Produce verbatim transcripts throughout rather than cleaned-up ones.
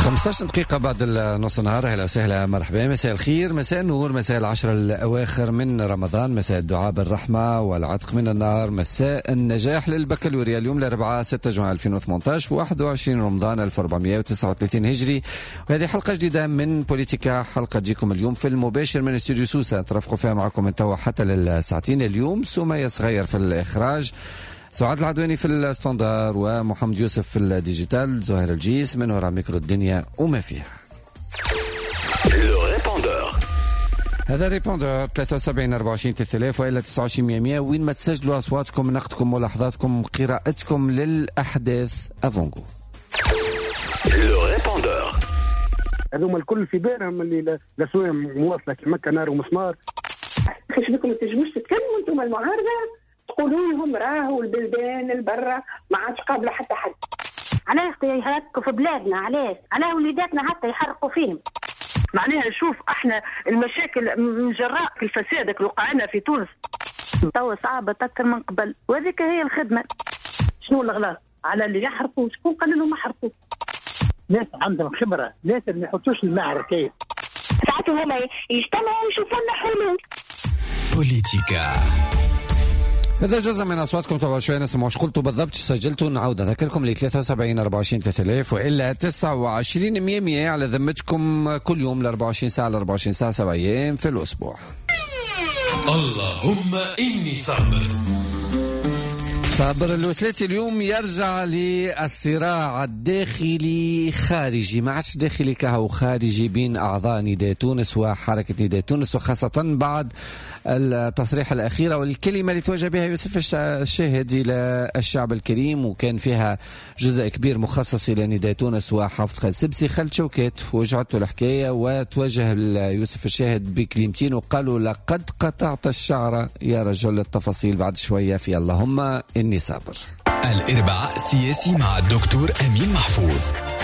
خمسة عشر دقيقة بعد نص النهار. أهلا وسهلا، مرحبا، مساء الخير، مساء النور، مساء العشر الأواخر من رمضان، مساء الدعاء بالرحمة والعتق من النار، مساء النجاح للبكالوريا. اليوم الأربعاء ستة جوان ألفين وثمانية عشر واحد وعشرين رمضان ألف وأربعمائة وتسعة وثلاثين هجري، وهذه حلقة جديدة من بوليتيكا، حلقة تجيكم اليوم في المباشر من استوديو سوسة، نترافقوا فيها معكم من توا حتى للساعتين. اليوم سمية صغير في الإخراج، سعاد العدواني في الستاندار، ومحمد يوسف في الديجيتال، زهير الجيس من وراء ميكرو الدنيا وما فيها. هذا ريبوندر ثلاثة وسبعين أربعة وعشرين ثلاثة آلاف وإلا تسعة وعشرين مية مية، وين ما تسجلوا أصواتكم، نقدكم، ملاحظاتكم، قراءتكم للأحداث أفونغو. هذوما الكل في بالهم اللي لسوية مواصلة كمكة نار ومسمار. خش بكم تجموش تتكلموا انتم المعارضة، تقولوا لهم راهو البلدان البرة ما عادش قابلة حتى حد. علاش يهرقوا في بلادنا؟ علاش على وليداتنا حتى يحرقوا فيهم؟ معناها شوف احنا المشاكل من جراء الفساد اللي وقعنا في تونس تو صعبة تكر من قبل، وهذيك هي الخدمة. شنو الغلط على اللي يحرقوا؟ شكون قال لهم يحرقوا؟ ناس عندهم خبرة، ناس اللي ما يحطوش المعركة. ساعات هما يجتمعوا ويشوفوا لنا حلول. بوليتيكا. هذا جزء من أصواتكم. طبعا شوية نسمع واش قلتوا بالضبط، سجلتوا. نعود أذكركم ل ثلاثة وسبعين أربعة وعشرين ثلاثة آلاف وإلا تسعة وعشرين مية مية على ذمتكم، كل يوم ل أربعة وعشرين ساعة ل أربعة وعشرين ساعة سبع أيام في الأسبوع. اللهم إني صابر. صابر الوسلاتي اليوم يرجع للصراع الداخلي خارجي، ما عادش داخلي كهو خارجي، بين أعضاء نداء تونس وحركة نداء تونس، وخاصة بعد التصريح الأخيرة والكلمة اللي توجه بها يوسف الشاهد إلى الشعب الكريم، وكان فيها جزء كبير مخصص إلى نداء تونس وحافظ خالد سبسي. خالد شوكات وجعته الحكاية وتوجه يوسف الشاهد بكلمتين وقالوا لقد قطعت الشعر يا رجل. التفاصيل بعد شوية في اللهم إني صابر. الإرباع سياسي مع الدكتور أمين محفوظ.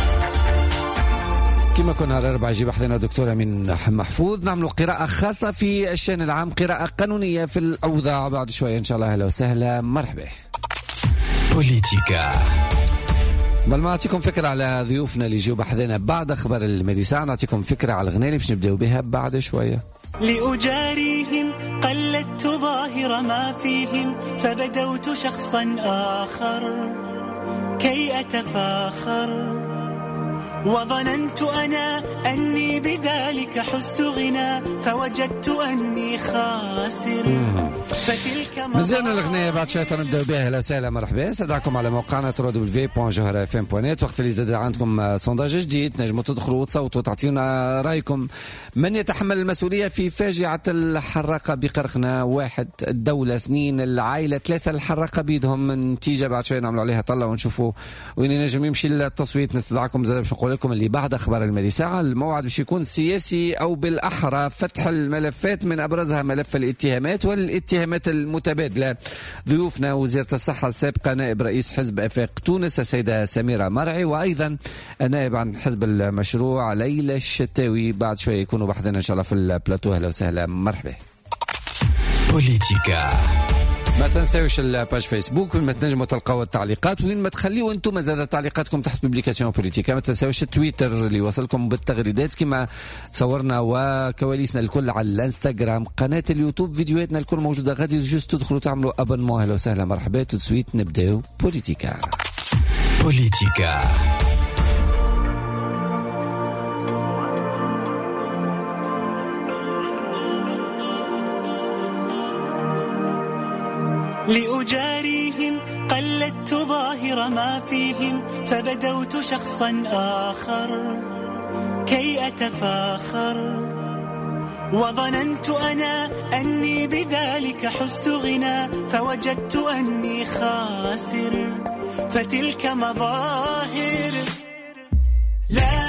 كما كنا الأربعاء يجيب حضرنا دكتور أمين محفوظ، نعملوا قراءة خاصة في الشأن العام، قراءة قانونية في الأوضاع بعد شوية إن شاء الله. أهلا وسهلا، مرحبا. بوليتيكا. بل ما نعطيكم فكرة على ضيوفنا اللي يجيوا بحضرنا بعد أخبار المديسة، نعطيكم فكرة على الغناء اللي باش نبداو بها بعد شوية. لأجاريهم قلدت ظاهر ما فيهم، فبدوت شخصا آخر كي أتفاخر، وظننت أنا أني بذلك حزت غنى، فوجدت أني خاسر. فتلك مزيان الأغنية بعد شوية نبدأ بها. أهلا وسهلا، مرحبا، سادعكم على موقعنا دبليو دبليو دبليو دوت جوهرة اف ام دوت نت. وقت اللي زاد عندكم سونداج جديد نجموا تدخلوا وتصوتوا وتعطيونا رأيكم. من يتحمل المسؤولية في فاجعة الحراقة بقرقنا؟ واحد، الدولة. اثنين، العائلة. ثلاثة، الحراقة بيدهم. نتيجة بعد شوية نعملوا عليها طلة ونشوفوا وين ينجم يمشي التصويت. نستدعكم زاد باش نقول لكم اللي بعد أخبار المالي ساعة الموعد باش يكون سياسي، أو بالأحرى فتح الملفات، من أبرزها ملف الاتهامات والاتهامات المتبادلة. ضيوفنا وزيرة الصحة السابقة، نائب رئيس حزب أفاق تونس السيدة سميرة مرعي، وأيضا نائب عن حزب المشروع ليلى الشتاوي، بعد شوية يكونوا بحثنا إن شاء الله في البلاتو. أهلا وسهلا، مرحبا. بوليتيكا. ما تنساوش الباج فيسبوك وين ما تنجموا تلقاو التعليقات، وين ما تخليوا انتم زاد تعليقاتكم تحت بوبليكاسيون بوليتيكا. ما تنساوش التويتر اللي وصلكم بالتغريدات كما صورنا، وكواليسنا الكل على الانستغرام، قناة اليوتيوب، فيديوهاتنا الكل موجودة. غادي جوست تدخلوا تعملوا ابونمون. اهلا وسهلا، مرحبا. تسويت نبداو بوليتيكا. بوليتيكا. لأجاريهم قلدت ظاهر ما فيهم، فبدوت شخصا آخر كي أتفاخر، وظننت أنا أني بذلك حزت غنى، فوجدت أني خاسر. فتلك مظاهر لا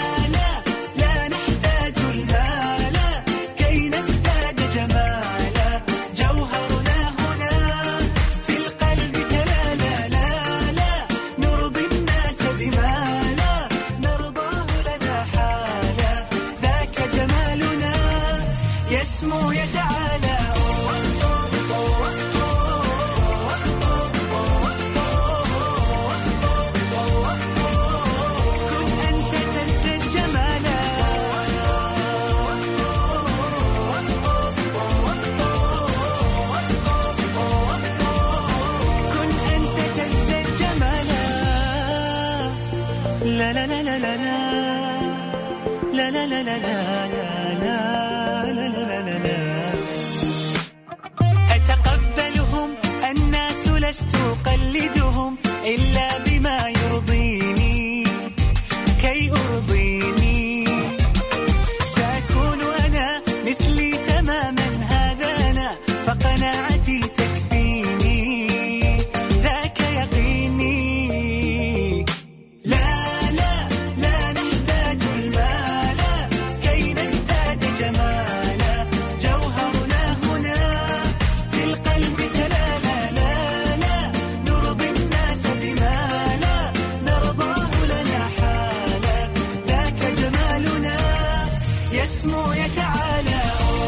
لا لا لا لا لا لا لا لا لا لا لا لا لا لا. أتقبلهم الناس لست أقلدهم إلا بما يرضيني كي أرضيني. سأكون أنا مثلي تماما هذا أنا فقناعتي تكفيني ذاك يقيني. لا لا لا نحتاج المال كي نزداد جمالا جوهرنا هنا في القلب تلالا. لا لا نرضي الناس بما لا نرضاه لنا حالا ذاك جمالنا يسمو يتعالى.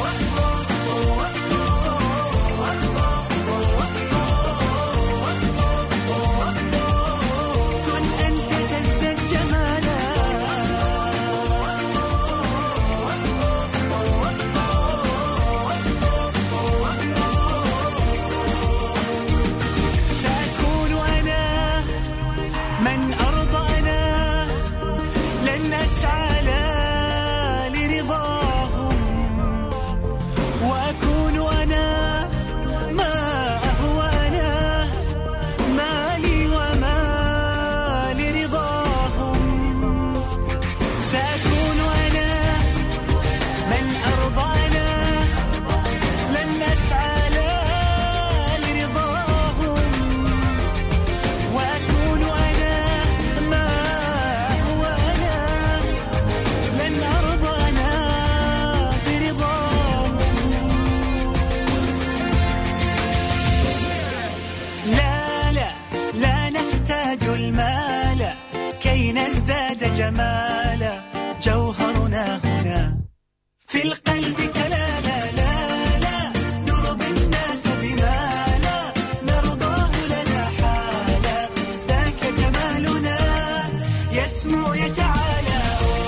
كن أنت تزداد جمالا. سأكون أنا من أرضى أنا لن أسعى لا لرضاهم وأكون أنا ما أهوى أنا مالي وما لرضاهم. سأكون أنا من أرضى أنا لن أسعى لا لرضاهم وأكون أنا ما أهوى أنا لن أرضى أنا برضاهم. لا لا لا نحتاج المال كي نزداد جمالا جوهرنا هنا في القلب تلالا. لا لا نرضي الناس بما لا نرضاه لنا حالا ذاك جمالنا يسمو يتعالى.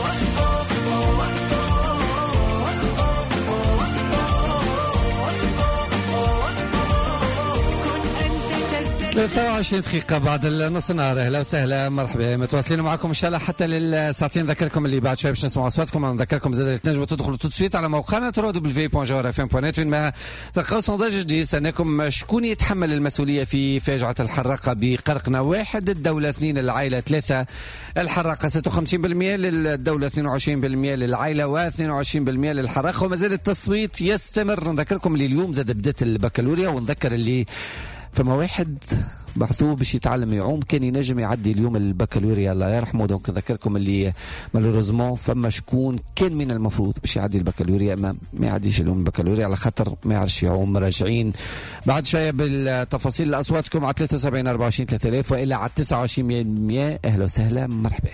ثلاثة وعشرين دقيقة بعد النص نهار. أهلا وسهلا مرحبا متواصلين معكم إن شاء الله حتى للساعتين. نذكركم اللي بعد شوي باش نسمعوا أصواتكم. نذكركم زاد تنجموا تدخلوا تدسويت على موقعنا دبليو في بوان جوهر اف ام بوان نت وين ما تلقاو صندوق جديد. سألناكم شكون يتحمل المسؤولية في فاجعة الحراقة بقرقنا؟ واحد الدولة، اثنين العائلة، ثلاثة الحراقة. ستة وخمسين بالمئة للدولة، اثنين وعشرين بالمئة للعائلة، واثنين وعشرين بالمئة للحراقة. وما زال التصويت يستمر. نذكركم اللي اليوم زاد بدات البكالوريا، ونذكر اللي فما واحد بحثوه باش يتعلم يعوم كان ينجم يعدي اليوم البكالوريا الله يرحمه. دونك نذكركم اللي مالوريزمون فما شكون كان من المفروض باش يعدي البكالوريا ما ما يعديش اليوم البكالوريا على خاطر ما يعرفش يعوم. راجعين بعد شويه بالتفاصيل. اصواتكم على ثلاثة وسبعين أربعة وعشرين ثلاثة آلاف والا على تسعة وعشرين بالمئة. اهلا وسهلا مرحبا.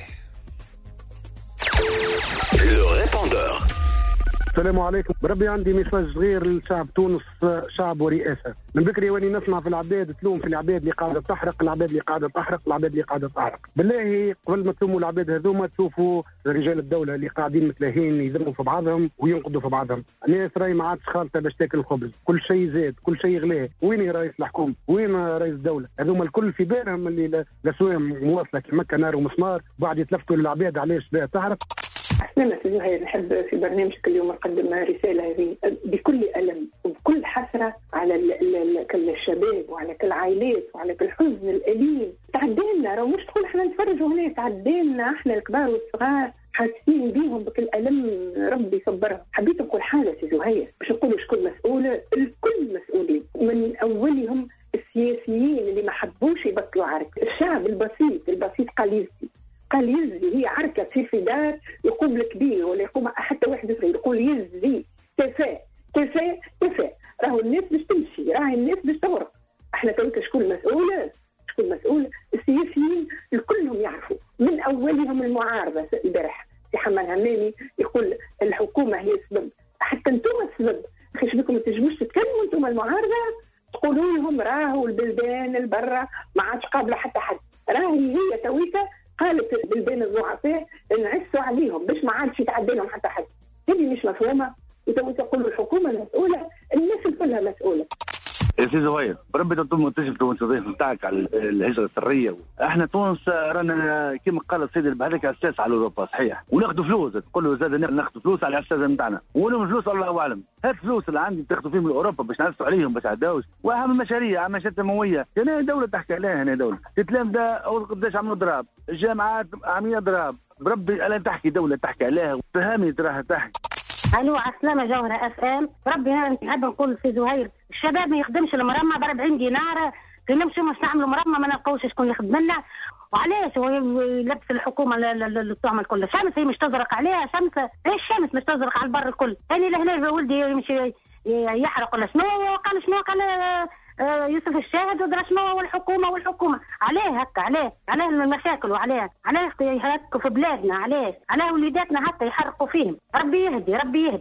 السلام عليكم. بربي عندي ميساج صغير للشعب تونس، شعب ورئاسة. من بكري واني نسمع في العباد تلوم في العباد اللي قاعدة تحرق، العباد اللي قاعدة تحرق، العباد اللي قاعدة تحرق. بالله قبل ما تلوموا العباد هذوما تشوفوا رجال الدولة اللي قاعدين متلاهين يذموا في بعضهم وينقضوا في بعضهم. الناس راهي ما عادش خالطة باش تاكل الخبز، كل شيء زاد، كل شيء غلاه. وين رئيس الحكومة؟ وين رئيس الدولة؟ هذوما الكل في بالهم اللي الأسواق مواصلة كمكة نار ومسمار، بعد يتلفتوا للعباد علاش بها تحرق. أحسن في النهاية نحب في برنامجك اليوم نقدم رسالة هذه بكل ألم وبكل حسرة على كل الشباب وعلى كل العائلات وعلى كل الحزن الأليم. تعدينا راهو مش تقول احنا نتفرجوا هنا، تعدينا احنا الكبار والصغار حاسين بيهم بكل ألم، ربي يصبرهم. حبيت نقول حالة في زهير باش نقولوا شكون مسؤولة، الكل مسؤولين من أولهم السياسيين اللي ما حبوش يبطلوا عرك. الشعب البسيط البسيط قال يزي قال يزي هي عركة تصير في دار يقوم الكبير ولا يقوم حتى واحد صغير يقول يزي تفا تفا تفا. راهو الناس باش تمشي، راهي الناس باش تغرق. احنا توك شكون مسؤولة؟ شكون مسؤول؟ السياسيين الكلهم يعرفوا من أولهم المعارضة. البارح في حمال همامي يقول الحكومة هي السبب، حتى انتم السبب. خيش بكم ما تنجموش تتكلموا انتم المعارضة تقولوا لهم راهو البلدان البرة ما عادش قابلة حتى حد. راهي هي تويكا قالت البلدان الضعفاء نعسوا عليهم باش ما عادش يتعدى لهم حتى حد. هذه مش مفهومة. وتقولوا الحكومة مسؤولة، الناس كلها مسؤولة. يا سي زهير بربي تطلب تشوف تونس الضيف نتاعك على الهجره السريه. احنا تونس رانا كما قال السيد البهذاك اساس على اوروبا صحيح، وناخذوا فلوس تقول له زاد ناخذوا فلوس على الاساس نتاعنا، ولهم فلوس الله اعلم. هاد الفلوس اللي عندي تاخذوا فيهم لاوروبا باش نعرفوا عليهم باش عداوش، واهم مشاريع اهم مشاريع تنمويه. هنا دوله تحكي عليها، هنا دوله تتلام ده اول قداش عملوا ضراب، الجامعات عاملين ضراب، بربي الا تحكي دوله تحكي عليها فهمني تراها تحكي. الو عسلامة جوهرة اف ام. ربي انا نحب نقول في زهير الشباب ما يخدمش المرمى ب أربعين دينار، نمشي نستعملوا مرمى ما نلقاوش شكون يخدم لنا. وعلاش هو يلبس الحكومه الطعم الكل؟ الشمس هي مش تزرق عليها شمس، ايش الشمس مش تزرق على البر الكل؟ انا لهنا ولدي يمشي يحرق ولا شنو؟ قال شنو؟ قال يوسف الشاهد ودرا شنو والحكومه والحكومه عليه هكا، عليه عليه المشاكل، وعليه عليه يهلكوا في بلادنا، عليه عليه وليداتنا حتى يحرقوا فيهم. ربي يهدي ربي يهدي.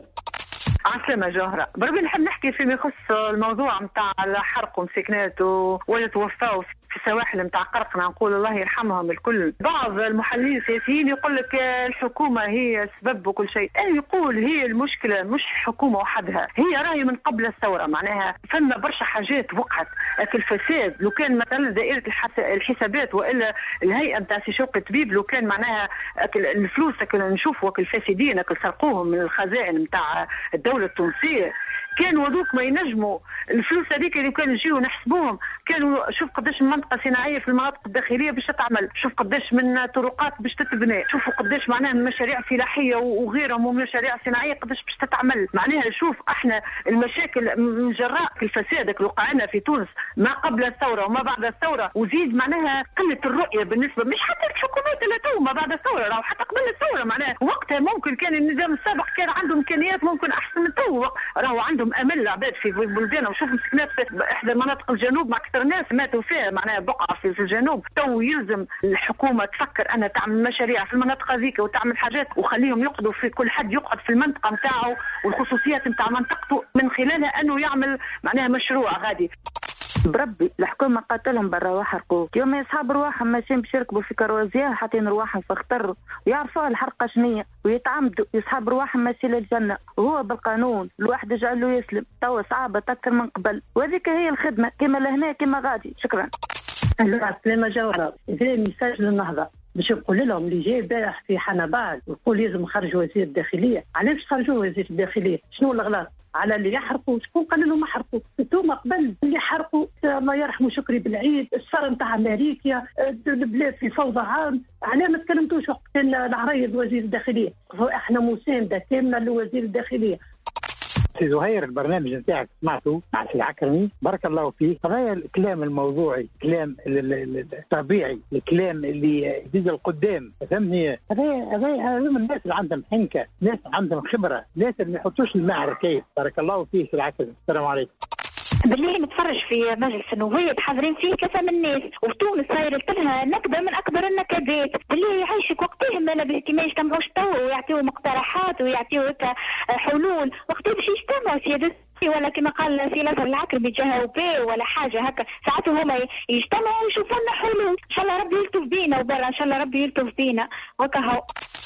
عسلامة جوهرة، بربي نحب نحكي فيما يخص الموضوع نتاع الحرق ومسكنات ولا توفاوا في السواحل نتاع قرقنا، نقول الله يرحمهم الكل. بعض المحللين السياسيين يقول لك الحكومة هي السبب وكل شيء، أنا يقول هي المشكلة مش حكومة وحدها، هي راهي من قبل الثورة، معناها فما برشا حاجات وقعت. الفساد لو كان مثلا دائرة الحسابات والا الهيئة نتاع سي شوقي طبيب، لو كان معناها الفلوس نشوفوا الفاسدين سرقوهم من الخزائن نتاع الدولة التونسية، كانوا هذوك ما ينجموا الفلوس هذيك اللي كانوا يجيو نحسبوهم. كانوا شوف قداش من منطقه صناعيه في المناطق الداخليه باش تتعمل، شوف قداش من طرقات باش تتبنى، شوفوا قداش معناها مشاريع فلاحيه وغيرهم ومشاريع صناعيه قداش باش تتعمل. معناها شوف احنا المشاكل من جراء الفساد اللي وقع لنا في تونس ما قبل الثوره وما بعد الثوره، وزيد معناها قله الرؤيه بالنسبه مش حتى الحكومات اللي تو ما بعد الثوره، راهو حتى قبل الثوره معناها وقتها ممكن كان النظام السابق كان عنده امكانيات ممكن احسن من تو، راهو عنده امل العباد في بلداننا. وشوف مسكنات في احدى مناطق الجنوب مع اكثر ناس ماتوا فيها معناها بقعه في الجنوب. تو يلزم الحكومه تفكر انها تعمل مشاريع في المناطق هذيك وتعمل حاجات وخليهم يقعدوا في كل حد يقعد في المنطقه نتاعو والخصوصيات نتاع منطقته، من خلالها انه يعمل معناها مشروع غادي. بربي الحكومه قاتلهم برا وحرقوا، يوم يصحاب رواحهم ماشيين باش يركبوا في كروزيه حاطين رواحهم في خطر ويعرفوا الحرقه شنيه ويتعمدوا يصحاب رواحهم ماشي للجنه، وهو بالقانون الواحد يجعل له يسلم. توا صعبه تكر من قبل، وهذيك هي الخدمه كما لهنا كما غادي. شكرا. اهلا سلامة جوهرة، إذا ميساج للنهضة باش نقول لهم اللي جاي باح في حنبال ويقول لازم نخرج وزير الداخلية. علاش خرجوا وزير الداخلية؟ شنو الغلط؟ على اللي يحرقوا، شكون قال لهم حرقوا؟ انتم قبل اللي حرقوا الله يرحمه شكري بالعيد، الصار نتاع امريكا، البلاد في فوضى عام، علاه ما تكلمتوش وقت كان العرايض وزير الداخلية؟ احنا مساندة كاملة لوزير الداخلية. سي زهير البرنامج نتاعك سمعته مع سي العكرمي بارك الله فيه، هذا الكلام الموضوعي، الكلام الطبيعي، الكلام اللي يزيد القدام، فهمني؟ هذا هذا الناس اللي عندهم حنكه، ناس عندهم خبره، ناس ما يحطوش الماء كيف. بارك الله فيه سي العكرمي. السلام عليكم. بالله نتفرج في مجلس النواب حاضرين فيه كثر من الناس، وفي تونس صايرت لها نكبه من اكبر النكبات. بالله يعيشك وقتهم انا بهتي ما يجتمعوش توا ويعطيوا مقترحات ويعطيوا هكا حلول، وقتها باش يجتمعوا سيادتي ولا كما قال سي ناصر العكرمي جهوبي ولا حاجه هكا، ساعات هما يجتمعوا ويشوفوا لنا حلول. ان شاء الله ربي يلطف بينا وبرا، ان شاء الله ربي يلطف بينا وكهو.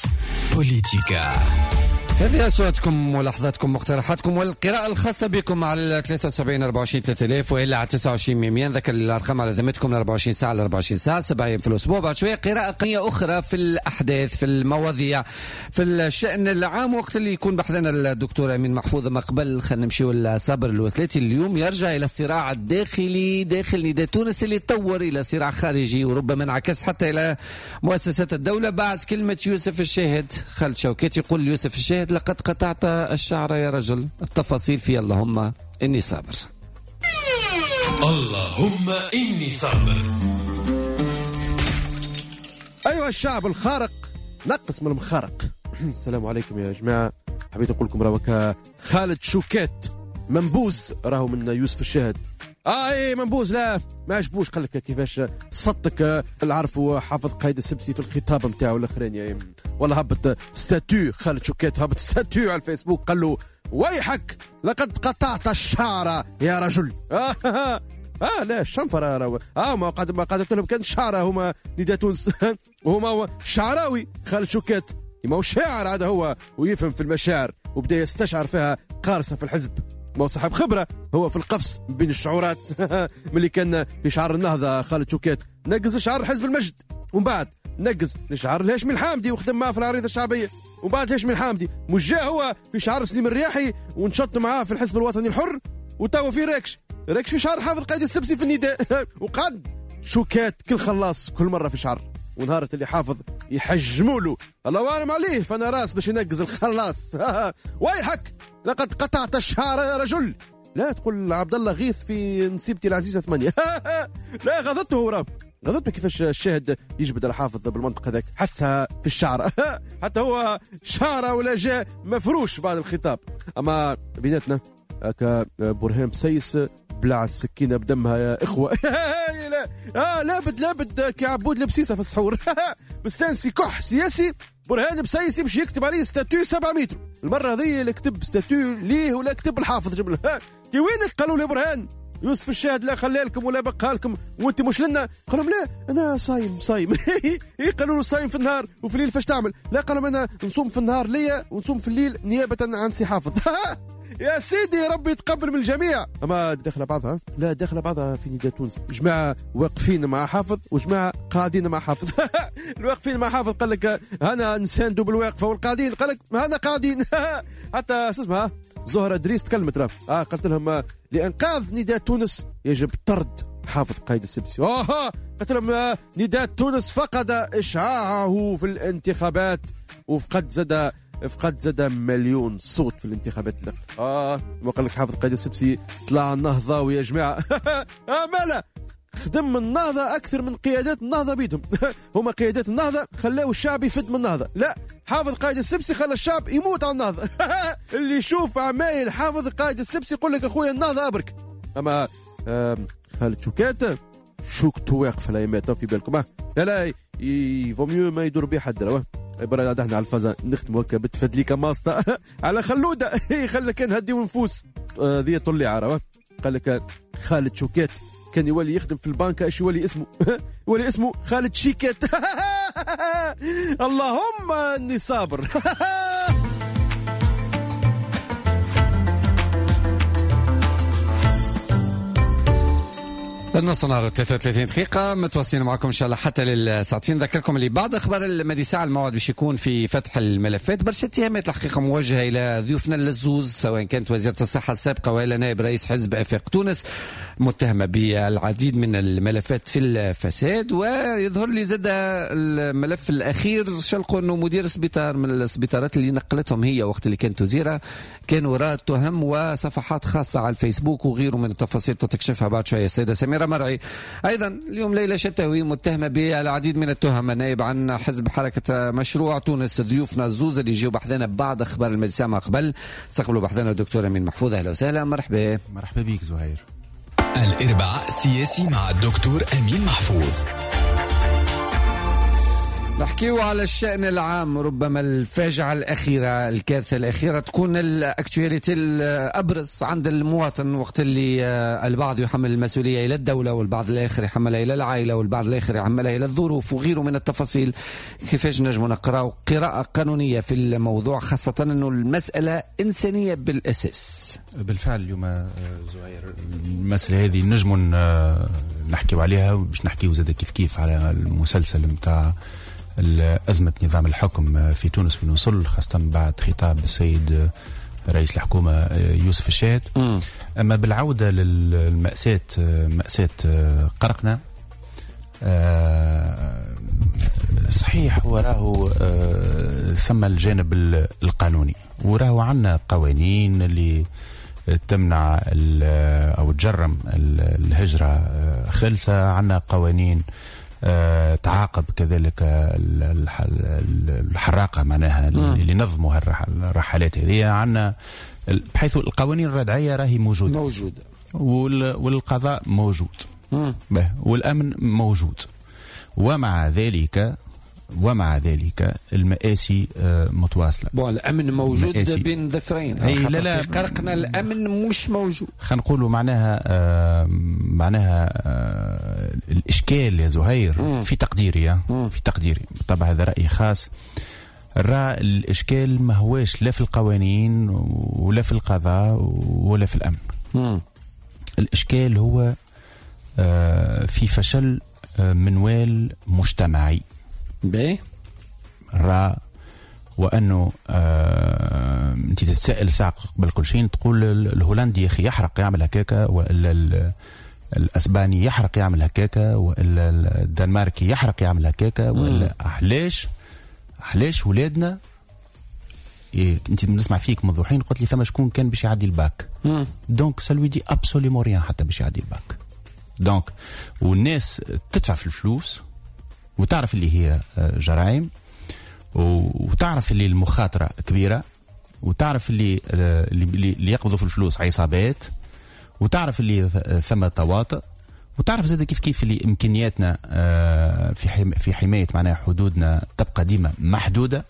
بوليتيكا هذه أصواتكم ملاحظاتكم مقترحاتكم والقراءة الخاصة بكم على ثلاثة وسبعين أربعة وعشرين ثلاثة آلاف وإلا على تسعة وعشرين مية. ذكر الأرقام على ذمتكم أربعة وعشرين ساعة على أربعة وعشرين ساعة، سبع أيام في الأسبوع. بعد شوية قراءة قنية أخرى في الأحداث، في المواضيع، في الشأن العام، وقت اللي يكون بحثنا الدكتور أمين محفوظ. ما قبل خلينا نمشيو لصابر الوسلاتي. اليوم يرجع إلى الصراع الداخلي داخل نداء تونس اللي تطور إلى صراع خارجي وربما انعكس حتى إلى مؤسسات الدولة بعد كلمة يوسف الشاهد. خالد شوكات يقول يوسف الشاهد لقد قطعت الشعر يا رجل. التفاصيل في اللهم إني صابر. اللهم إني صابر. أيها الشعب الخارق نقص من المخارق. السلام عليكم يا جماعة، حبيت أقول لكم راهو خالد شوكات منبوز راهو من يوسف الشاهد. اه ايه منبوز لا ما عجبوش، قال لك كيفاش صدق العرفوا حافظ قايد السبسي في الخطاب نتاعو الاخراني. والله هبط ستاتيو خالد شوكات، هبط ستاتيو على الفيسبوك قال له ويحك لقد قطعت الشعر يا رجل. اه, آه, آه لا الشنفر اه ما قد ما قدرت لهم كان شعره هما نداء تونس وهما شعراوي. خالد شوكات ما هو شاعر هذا هو ويفهم في المشاعر وبدا يستشعر فيها قارصه في الحزب. ما هو صاحب خبرة، هو في القفص بين الشعورات. ملي كان في شعار النهضة خالد شوكات نقز شعار حزب المجد، ومن بعد نقز لشعار الهاشمي الحامدي وخدم معاه في العريضة الشعبية، وبعد الهاشمي الحامدي مش جا هو في شعار سليم الرياحي ونشط معاه في الحزب الوطني الحر، وتوا في راكش راكش في شعار حافظ قايد السبسي في النداء. وقعد شوكات كل خلاص كل مرة في شعر، ونهارة اللي حافظ يحجموا له الله اعلم عليه فانا راس باش ينقز الخلاص. ويحك لقد قطعت الشعر يا رجل. لا تقول عبد الله غيث في نسيبتي العزيزه ثمانية. لا غضبته هو راه غضبته كيفاش الشاهد يجبد الحافظ بالمنطق هذاك، حسها في الشعر. حتى هو شعره ولا جاء مفروش بعد الخطاب. اما بيناتنا هكا برهان بسيس بلع السكينه بدمها يا اخوه. لا اه لابد لابد كعبود لبسيسه في السحور. بستانسي كح سياسي برهان بسيس يمشي يكتب عليه ستاتيو سبعة متر. المره هذه اللي كتب ستاتيو ليه ولا كتب الحافظ جبل. كي وينك قالوا لي برهان يوسف الشاهد لا خلى لكم ولا بقى لكم وانت مش لنا. قالوا لا انا صايم صايم. قالوا له صايم في النهار وفي الليل فاش تعمل؟ لا قالوا انا نصوم في النهار ليا ونصوم في الليل نيابه عن سي حافظ. يا سيدي ربي يتقبل من الجميع. اما داخله بعضها لا داخله بعضها في نداء تونس، جماعه واقفين مع حافظ وجماعه قاعدين مع حافظ. الواقفين مع حافظ قال لك انا نساندوا بالواقفه، والقاعدين قال لك هذا قاعدين. حتى اسمها زهره دريس تكلمت راه اه قالت لهم لانقاذ نداء تونس يجب طرد حافظ قايد السبسي. اه قالت لهم نداء تونس فقد اشعاعه في الانتخابات وفقد زاد فقد زاد مليون صوت في الانتخابات الأخيرة. اه ما قال لك حافظ قايد السبسي طلع النهضه ويا جماعه. اه مالا خدم النهضه اكثر من قيادات النهضه بيدهم. هما قيادات النهضه خلاو الشعب يفد من النهضه، لا حافظ قايد السبسي خلى الشعب يموت على النهضه. اللي يشوف عمايل حافظ قايد السبسي يقول لك اخويا النهضه ابرك. اما آه خالد شوكات شوكته واقف الايامات في بالكم. آه لا لا يفو ميو ما يدور بيه حد راه برا احنا على الفازا نختموا هكا بتفدليكا ماسطه على خلوده. خلى كان هديو نفوس ذي آه طلي عرفه. قال لك خالد شوكات كان يولي يخدم في البنك ايش يولي اسمه؟ يولي اسمه خالد شيكات. اللهم اني صابر. النص نهار ثلاثة وثلاثين دقيقة متواصلين معكم إن شاء الله حتى للساعتين. نذكركم اللي بعد أخبار المدي ساعة الموعد باش يكون في فتح الملفات. برشا اتهامات الحقيقة موجهة إلى ضيوفنا اللزوز سواء كانت وزيرة الصحة السابقة وإلى نائب رئيس حزب أفاق تونس متهمة بالعديد من الملفات في الفساد. ويظهر لي زاد الملف الأخير شلقوا أنه مدير سبيطار من السبيطارات اللي نقلتهم هي وقت اللي كانت وزيرة كان وراء تهم وصفحات خاصة على الفيسبوك وغيره من التفاصيل تكشفها بعد شوية السيدة سميرة مرعي. أيضا اليوم ليلى شتاوي متهمة بالعديد من التهم، نائب عن حزب حركة مشروع تونس. ضيوفنا الزوز اللي يجيو بحثنا بعض أخبار المجسامة قبل استقبلوا بحثنا الدكتور أمين محفوظ. أهلا وسهلا. مرحبا. مرحبا بك زهير. الإرباع سياسي مع الدكتور أمين محفوظ. نحكيو على الشأن العام. ربما الفاجعة الأخيرة الكارثة الأخيرة تكون الأكتواليتي الأبرز عند المواطن وقت اللي البعض يحمل المسؤولية إلى الدولة والبعض الآخر يحملها إلى العائلة والبعض الآخر يحملها إلى الظروف وغيره من التفاصيل. كيفاش نجم نقرأ قراءة قانونية في الموضوع خاصة أنه المسألة إنسانية بالأساس؟ بالفعل اليوم زهير المسألة هذه نجم نحكيو عليها باش نحكيو زاد كيف كيف على المسلسل متاع أزمة نظام الحكم في تونس في نوصل خاصة بعد خطاب السيد رئيس الحكومة يوسف الشاهد. م. أما بالعودة للمأساة مأساة قرقنا صحيح وراه ثم الجانب القانوني وراه عنا قوانين اللي تمنع أو تجرم الهجرة خلسة، عنا قوانين أه تعاقب كذلك الحراقة معناها اللي نظموا الرحلات هذه. عنا بحيث القوانين الردعية راهي موجودة موجودة والقضاء موجود والأمن موجود، ومع ذلك ومع ذلك المآسي متواصلة. بون الأمن موجود بين ظفرين. أي لا لا قرقنا الأمن مش موجود. خلينا نقولوا معناها آه معناها آه الإشكال يا زهير مم. في تقديري مم. في تقديري طبعا هذا رأي خاص. راه الإشكال ما هواش لا في القوانين ولا في القضاء ولا في الأمن. مم. الإشكال هو في فشل منوال مجتمعي. باهي. راه وأنه آه أنت تتساءل ساعة قبل كل شيء تقول الهولندي يا أخي يحرق يعمل هكاكا، وإلا الأسباني يحرق يعمل هكاكا، وإلا الدنماركي يحرق يعمل هكاكا، وإلا علاش علاش ولادنا إيه انت بنسمع فيك منذ حين قلت لي ثم شكون كان باش يعدي الباك. دونك سالوي دي ابسوليمون ريان حتى باش يعدي الباك. دونك والناس تدفع في الفلوس وتعرف اللي هي جرائم، وتعرف اللي المخاطره كبيره، وتعرف اللي اللي يقبضوا في الفلوس عصابات، وتعرف اللي ثم تواطؤ، وتعرف زاد كيف كيف اللي امكانياتنا في في حمايه معناها حدودنا تبقى ديما محدوده.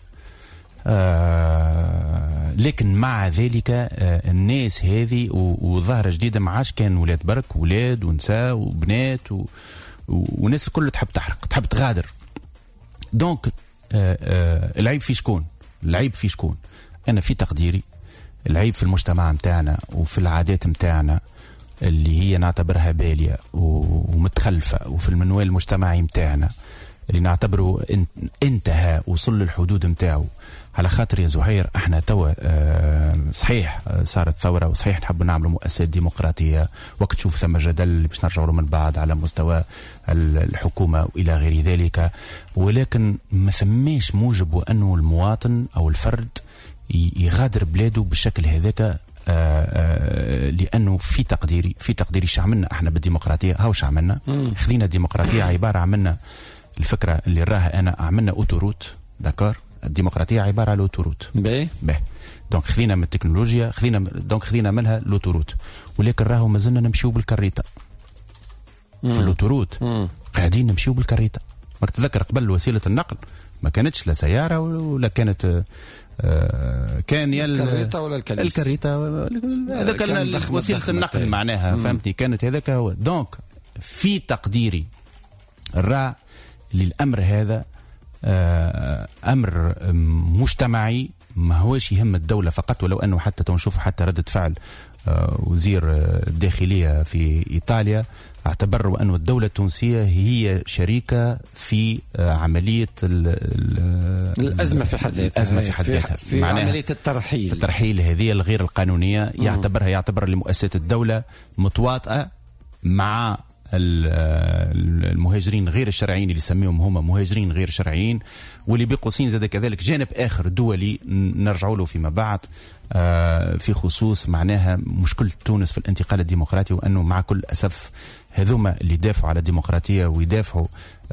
آه لكن مع ذلك آه الناس هذه وظاهرة جديدة ما عادش كان ولاد برك، ولاد ونساء وبنات و وناس الكل تحب تحرق تحب تغادر. دونك آه آه العيب في شكون؟ العيب في شكون؟ أنا في تقديري العيب في المجتمع متاعنا وفي العادات متاعنا اللي هي نعتبرها بالية ومتخلفة، وفي المنوال المجتمعي متاعنا اللي نعتبره انتهى وصل للحدود متاعه. على خاطر يا زهير احنا توا اه صحيح صارت ثوره، وصحيح نحب نعملوا مؤسسات ديمقراطيه، وقت تشوف ثم جدل باش نرجعوا له من بعد على مستوى الحكومه والى غير ذلك، ولكن ما ثماش موجب وانه المواطن او الفرد يغادر بلاده بالشكل هذاك. آه آه لانه في تقديري في تقديري ايش عملنا احنا بالديمقراطيه؟ هاوش عملنا؟ خذينا الديمقراطيه عباره عملنا الفكره اللي راها انا عملنا اوتوروت. داكور، الديمقراطيه عباره على اوتوروت. باهي باهي. دونك خذينا من التكنولوجيا، خذينا دونك خذينا منها الاوتوروت، ولكن راهو مازلنا نمشيو بالكريطه. في الاوتوروت قاعدين نمشيو بالكريطه. ما تتذكر قبل وسيله النقل ما كانتش لا سياره ولا كانت آه كان يا الكريطه ولا الكنيس. الكريطه هذاك وسيله النقل معناها فهمتني، كانت هذاك هو. دونك في تقديري الرا للامر هذا آه امر مجتمعي ما هوش يهم الدوله فقط، ولو انه حتى تنشوف حتى رده فعل آه وزير الداخليه في ايطاليا اعتبر أن الدولة التونسية هي شريكة في عملية ال ال الأزمة في حد ذاتها، الأزمة في حد ذاتها في, في عملية الترحيل الترحيل هذه الغير القانونية. مم. يعتبرها يعتبر لمؤسسات الدولة متواطئة مع المهاجرين غير الشرعيين اللي يسميهم هما مهاجرين غير شرعيين، واللي بقوسين زاد كذلك جانب آخر دولي نرجعوا له فيما بعد في خصوص معناها مشكلة تونس في الانتقال الديمقراطي، وأنه مع كل أسف هذوما اللي يدافعوا على الديمقراطية ويدافعوا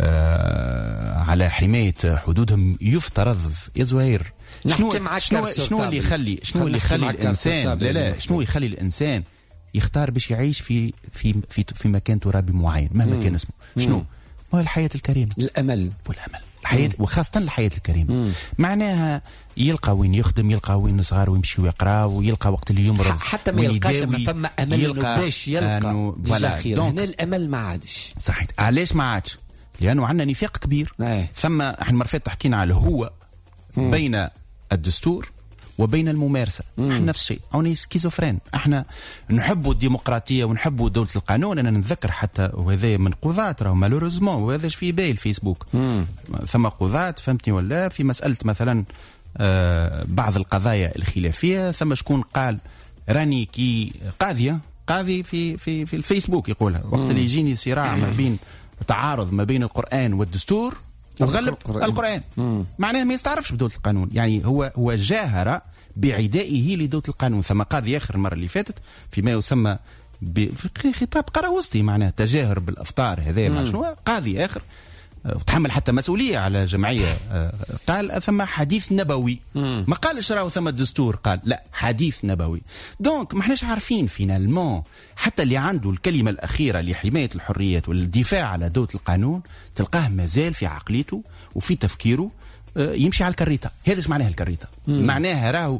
على حماية حدودهم يفترض يا زهير شنو شنو شنو اللي يخلي شنو اللي يخلي الإنسان لا لا شنو يخلي الإنسان يختار باش يعيش في في في في مكان ترابي معين مهما مم. كان اسمه شنو؟ ما هي الحياة الكريمة، الأمل والأمل الحياة، وخاصة الحياة الكريمة. مم. معناها يلقى وين يخدم، يلقى وين صغار ويمشي ويقرا، ويلقى وقت اللي يمرض حتى ما يلقاش ما فما أمل يلقى باش يلقى فوالا. هنا الأمل ما عادش صحيح. علاش ما عادش؟ لأنه عندنا نفاق كبير. آه. ثم احنا مرفات حكينا على هو مم. بين الدستور وبين الممارسة. احنا نفس الشيء، اوني سكيزوفرين. احنا نحبوا الديمقراطية ونحبوا دولة القانون. انا نتذكر حتى وهذا من قضاة راهو مالوريزمون وهذاش في باي الفيسبوك مم. ثم قضاة فهمتني ولا في مسألة مثلا آه بعض القضايا الخلافية ثم شكون قال راني كي قاضية قاضي في في في الفيسبوك يقولها وقت اللي يجيني صراع ما بين تعارض ما بين القرآن والدستور وغلب القرآن. مم. معناه ما يستعرفش بدولة القانون، يعني هو هو جاهر بعدائه لدولة القانون. ثم قاضي آخر المرة اللي فاتت فيما يسمى في خطاب قراوسطي معناه تجاهر بالأفطار هذا مع شنو قاضي آخر وتحمل حتى مسؤولية على جمعية قال ثم حديث نبوي. مم. ما قالش راهو ثم الدستور، قال لا حديث نبوي. دونك ما احناش عارفين فينالمون حتى اللي عنده الكلمة الأخيرة لحماية الحريات والدفاع على دولة القانون تلقاه مازال في عقليته وفي تفكيره يمشي على الكريطة. هذا ايش معناها الكريطة؟ مم. معناها راهو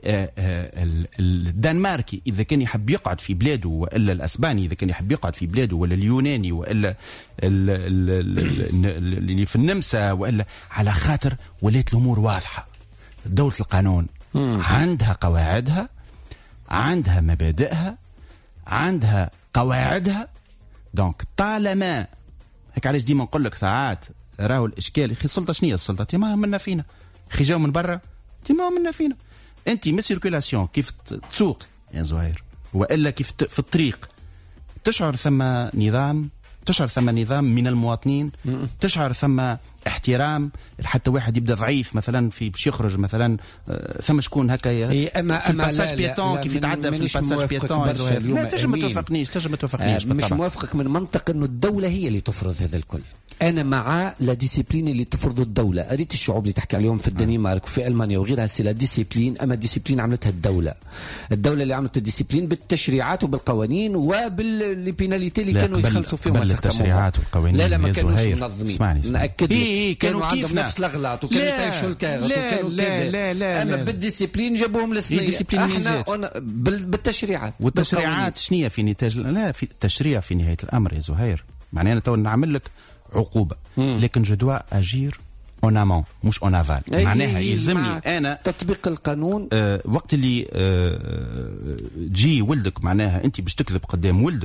الدنماركي إذا كان يحب يقعد في بلاده، وإلا الأسباني إذا كان يحب يقعد في بلاده، ولا اليوناني، وإلا اللي في النمسا، وإلا على خاطر ولات الأمور واضحة. دولة القانون مم. عندها قواعدها، عندها مبادئها، عندها قواعدها. دونك طالما هيك علاش ديما نقول لك ساعات راهو الاشكال اخي السلطه شنو هي السلطه؟ تي ما منا فينا اخي جاو من برا تي ما منا فينا. انت من سيركولاسيون كيف تسوق يا زهير والا كيف في الطريق تشعر ثم نظام، تشعر ثم نظام من المواطنين، تشعر ثم احترام. حتى واحد يبدا ضعيف مثلا في باش يخرج مثلا ثم شكون هكا في الباساج بيتون كيف يتعدى في الباساج بيتون. لا تجم ما توافقنيش، تجم ما توافقنيش. مش موافقك من منطق انه الدوله هي اللي تفرض هذا الكل. انا مع لا ديسيبلين اللي تفرضه الدوله. اريد الشعوب اللي تحكي عليهم في الدنمارك وفي المانيا وغيرها سي لا ديسيبلين، اما الديسيبلين عملتها الدوله. الدوله اللي عملت الديسيبلين بالتشريعات وبالقوانين وبالبيناليتي اللي كانوا يخلصوا فيهم التشريعات والقوانين. لا لا ما كانوش منظمين. ناكد لك كانوا عندهم نفس الاغلاط وكانوا يتعيشوا الكاغط وكانوا لا لا لا اما بالديسيبلين جابوهم الاثنين. احنا بالتشريعات والتشريعات شنية في نتاج؟ لا في التشريع في نهايه الامر يا زهير معناها انا تو نعمل لك عقوبه مم. لكن جو دوا اجير اون امون مش اون افال. معناها يلزمني انا تطبيق القانون. آه وقت اللي آه تجي ولدك معناها انت باش تكذب قدام ولدك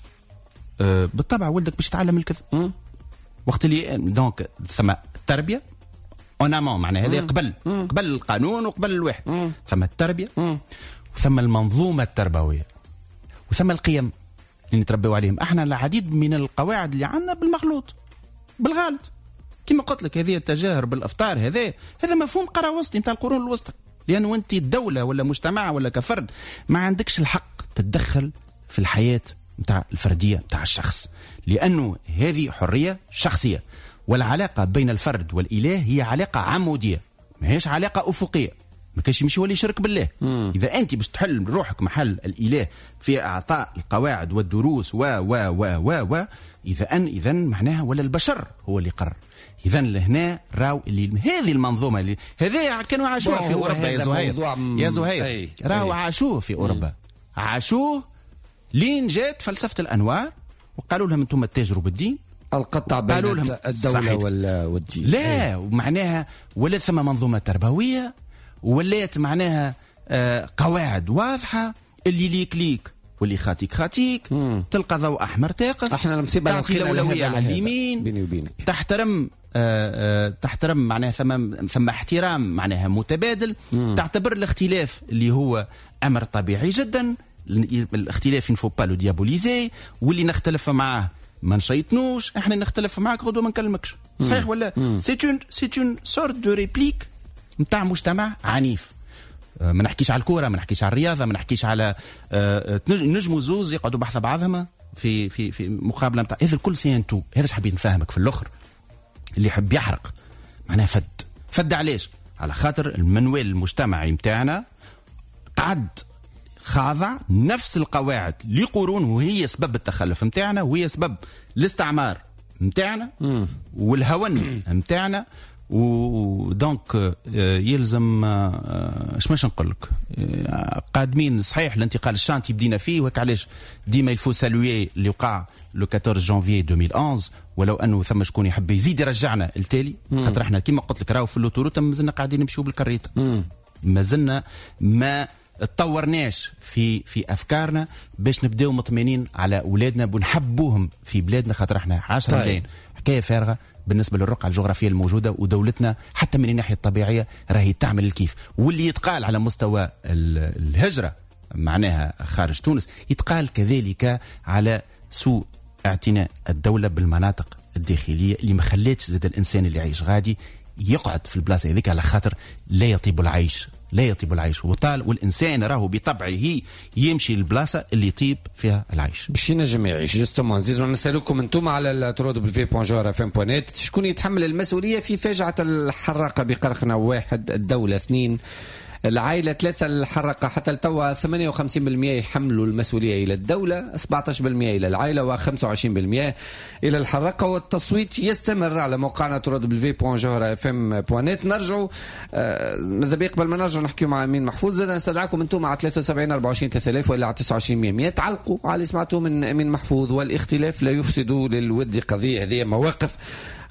آه بالطبع ولدك باش يتعلم الكذب. وقت اللي دونك ثم التربيه اون امون معناها هذا قبل مم. قبل القانون وقبل الواحد مم. ثم التربيه مم. وثم المنظومه التربويه وثم القيم اللي نتربوا عليهم. احنا العديد من القواعد اللي عندنا بالمخلوط بالغلط كما قلت لك. هذه التجاهر بالافطار هذا هذا مفهوم قراوسطي نتاع القرون الوسطى، لانه انت الدوله ولا مجتمع ولا كفرد ما عندكش الحق تتدخل في الحياه نتاع الفرديه نتاع الشخص، لانه هذه حريه شخصيه. والعلاقه بين الفرد والاله هي علاقه عموديه ماهيش علاقه افقيه. ما كاينش يمشي ولا يشرك بالله. مم. اذا انت باش تحل روحك محل الاله في اعطاء القواعد والدروس و و و و و اذا ان اذا معناها ولا البشر هو اللي قرر. اذا لهنا راو اللي هذه المنظومه اللي هذا كانوا عاشوه في اوروبا يا زهير يا زهير راو عاشوه في اوروبا مم. عاشوه لين جات فلسفه الانوار وقالوا لهم انتم تتاجروا بالدين، القطع بين الدوله والدين. لا ومعناها ولا ثم منظومه تربويه ولات معناها آه قواعد واضحه. اللي ليك ليك واللي خاتيك خاتيك. مم. تلقى ضوء احمر تاقف. احنا المصيبه تعطي الاولويه على اليمين بيني وبينك. تحترم آه آه تحترم معناها ثم ثم احترام معناها متبادل. مم. تعتبر الاختلاف اللي هو امر طبيعي جدا. الاختلاف ينفو با لو ديابوليزي واللي نختلف معاه ما نشيطنوش. احنا نختلف معاك غدوه ما نكلمكش. صحيح ولا سي اون سي اون سورت دو ريبليك نتاع مجتمع عنيف. ما نحكيش على الكوره، ما نحكيش على الرياضه، ما نحكيش على نجموا زوز يقعدوا بحث بعضهم في في في مقابله نتاع هذا الكل سي ان تو. هذا حبيت نفهمك في الاخر اللي يحب يحرق معناها فد فد علاش؟ على خاطر المنوال المجتمعي نتاعنا قعد خاضع نفس القواعد لقرون وهي سبب التخلف نتاعنا وهي سبب الاستعمار نتاعنا والهون نتاعنا. ودونك يلزم اش باش نقول لك قادمين صحيح الانتقال الشانتي بدينا فيه وهك علاش ديما يلفو سالوي اللي وقع لو أربعطاش جانفي ألفين وإحدى عشر ولو انه ثم شكون يحب يزيد يرجعنا التالي خاطر احنا كيما قلت لك راهو في اللوتوروت مازلنا قاعدين نمشيو بالكريته مازلنا ما تطورناش في في افكارنا باش نبداو مطمئنين على اولادنا ونحبوهم في بلادنا خاطر احنا عشرة ملايين. حكايه فارغه بالنسبه للرقعه الجغرافيه الموجوده ودولتنا حتى من الناحيه الطبيعيه راهي تعمل الكيف. واللي يتقال على مستوى الهجره معناها خارج تونس يتقال كذلك على سوء اعتناء الدوله بالمناطق الداخليه اللي ما خلاتش زاد الانسان اللي عايش غادي يقعد في البلاصه هذيك على خاطر لا يطيب العيش لا يطيب العيش وطال والانسان راهو بطبعه يمشي للبلاصه اللي يطيب فيها العيش باش ينجم يعيش. جوستومون نزيدوا نسالوكم انتم على دبليو دبليو بوان جوهر اف ام بوان نت شكون يتحمل المسؤوليه في فاجعه الحراقه بقرقنة؟ واحد، الدوله، اثنين، العائلة، ثلاثة، الحرقة. حتى التوا ثمانية وخمسين بالمئة يحملوا المسؤولية إلى الدولة، سبعة عشر بالمئة إلى العائلة، وخمسة وعشرين بالمئة إلى الحرقة. والتصويت يستمر على موقعنا دبليو دبليو دبليو بوان جوهر اف ام بوان نت. نرجعوا ماذا بيا قبل ما نرجعوا نحكيوا مع أمين محفوظ. زاد نستدعاكم أنتم على ثلاثة وسبعين أربعة وعشرين ثلاثة آلاف ولا على تسعة وعشرين مئة. تعلقوا على اللي سمعتوه من أمين محفوظ. والاختلاف لا يفسد للود قضية. هذه مواقف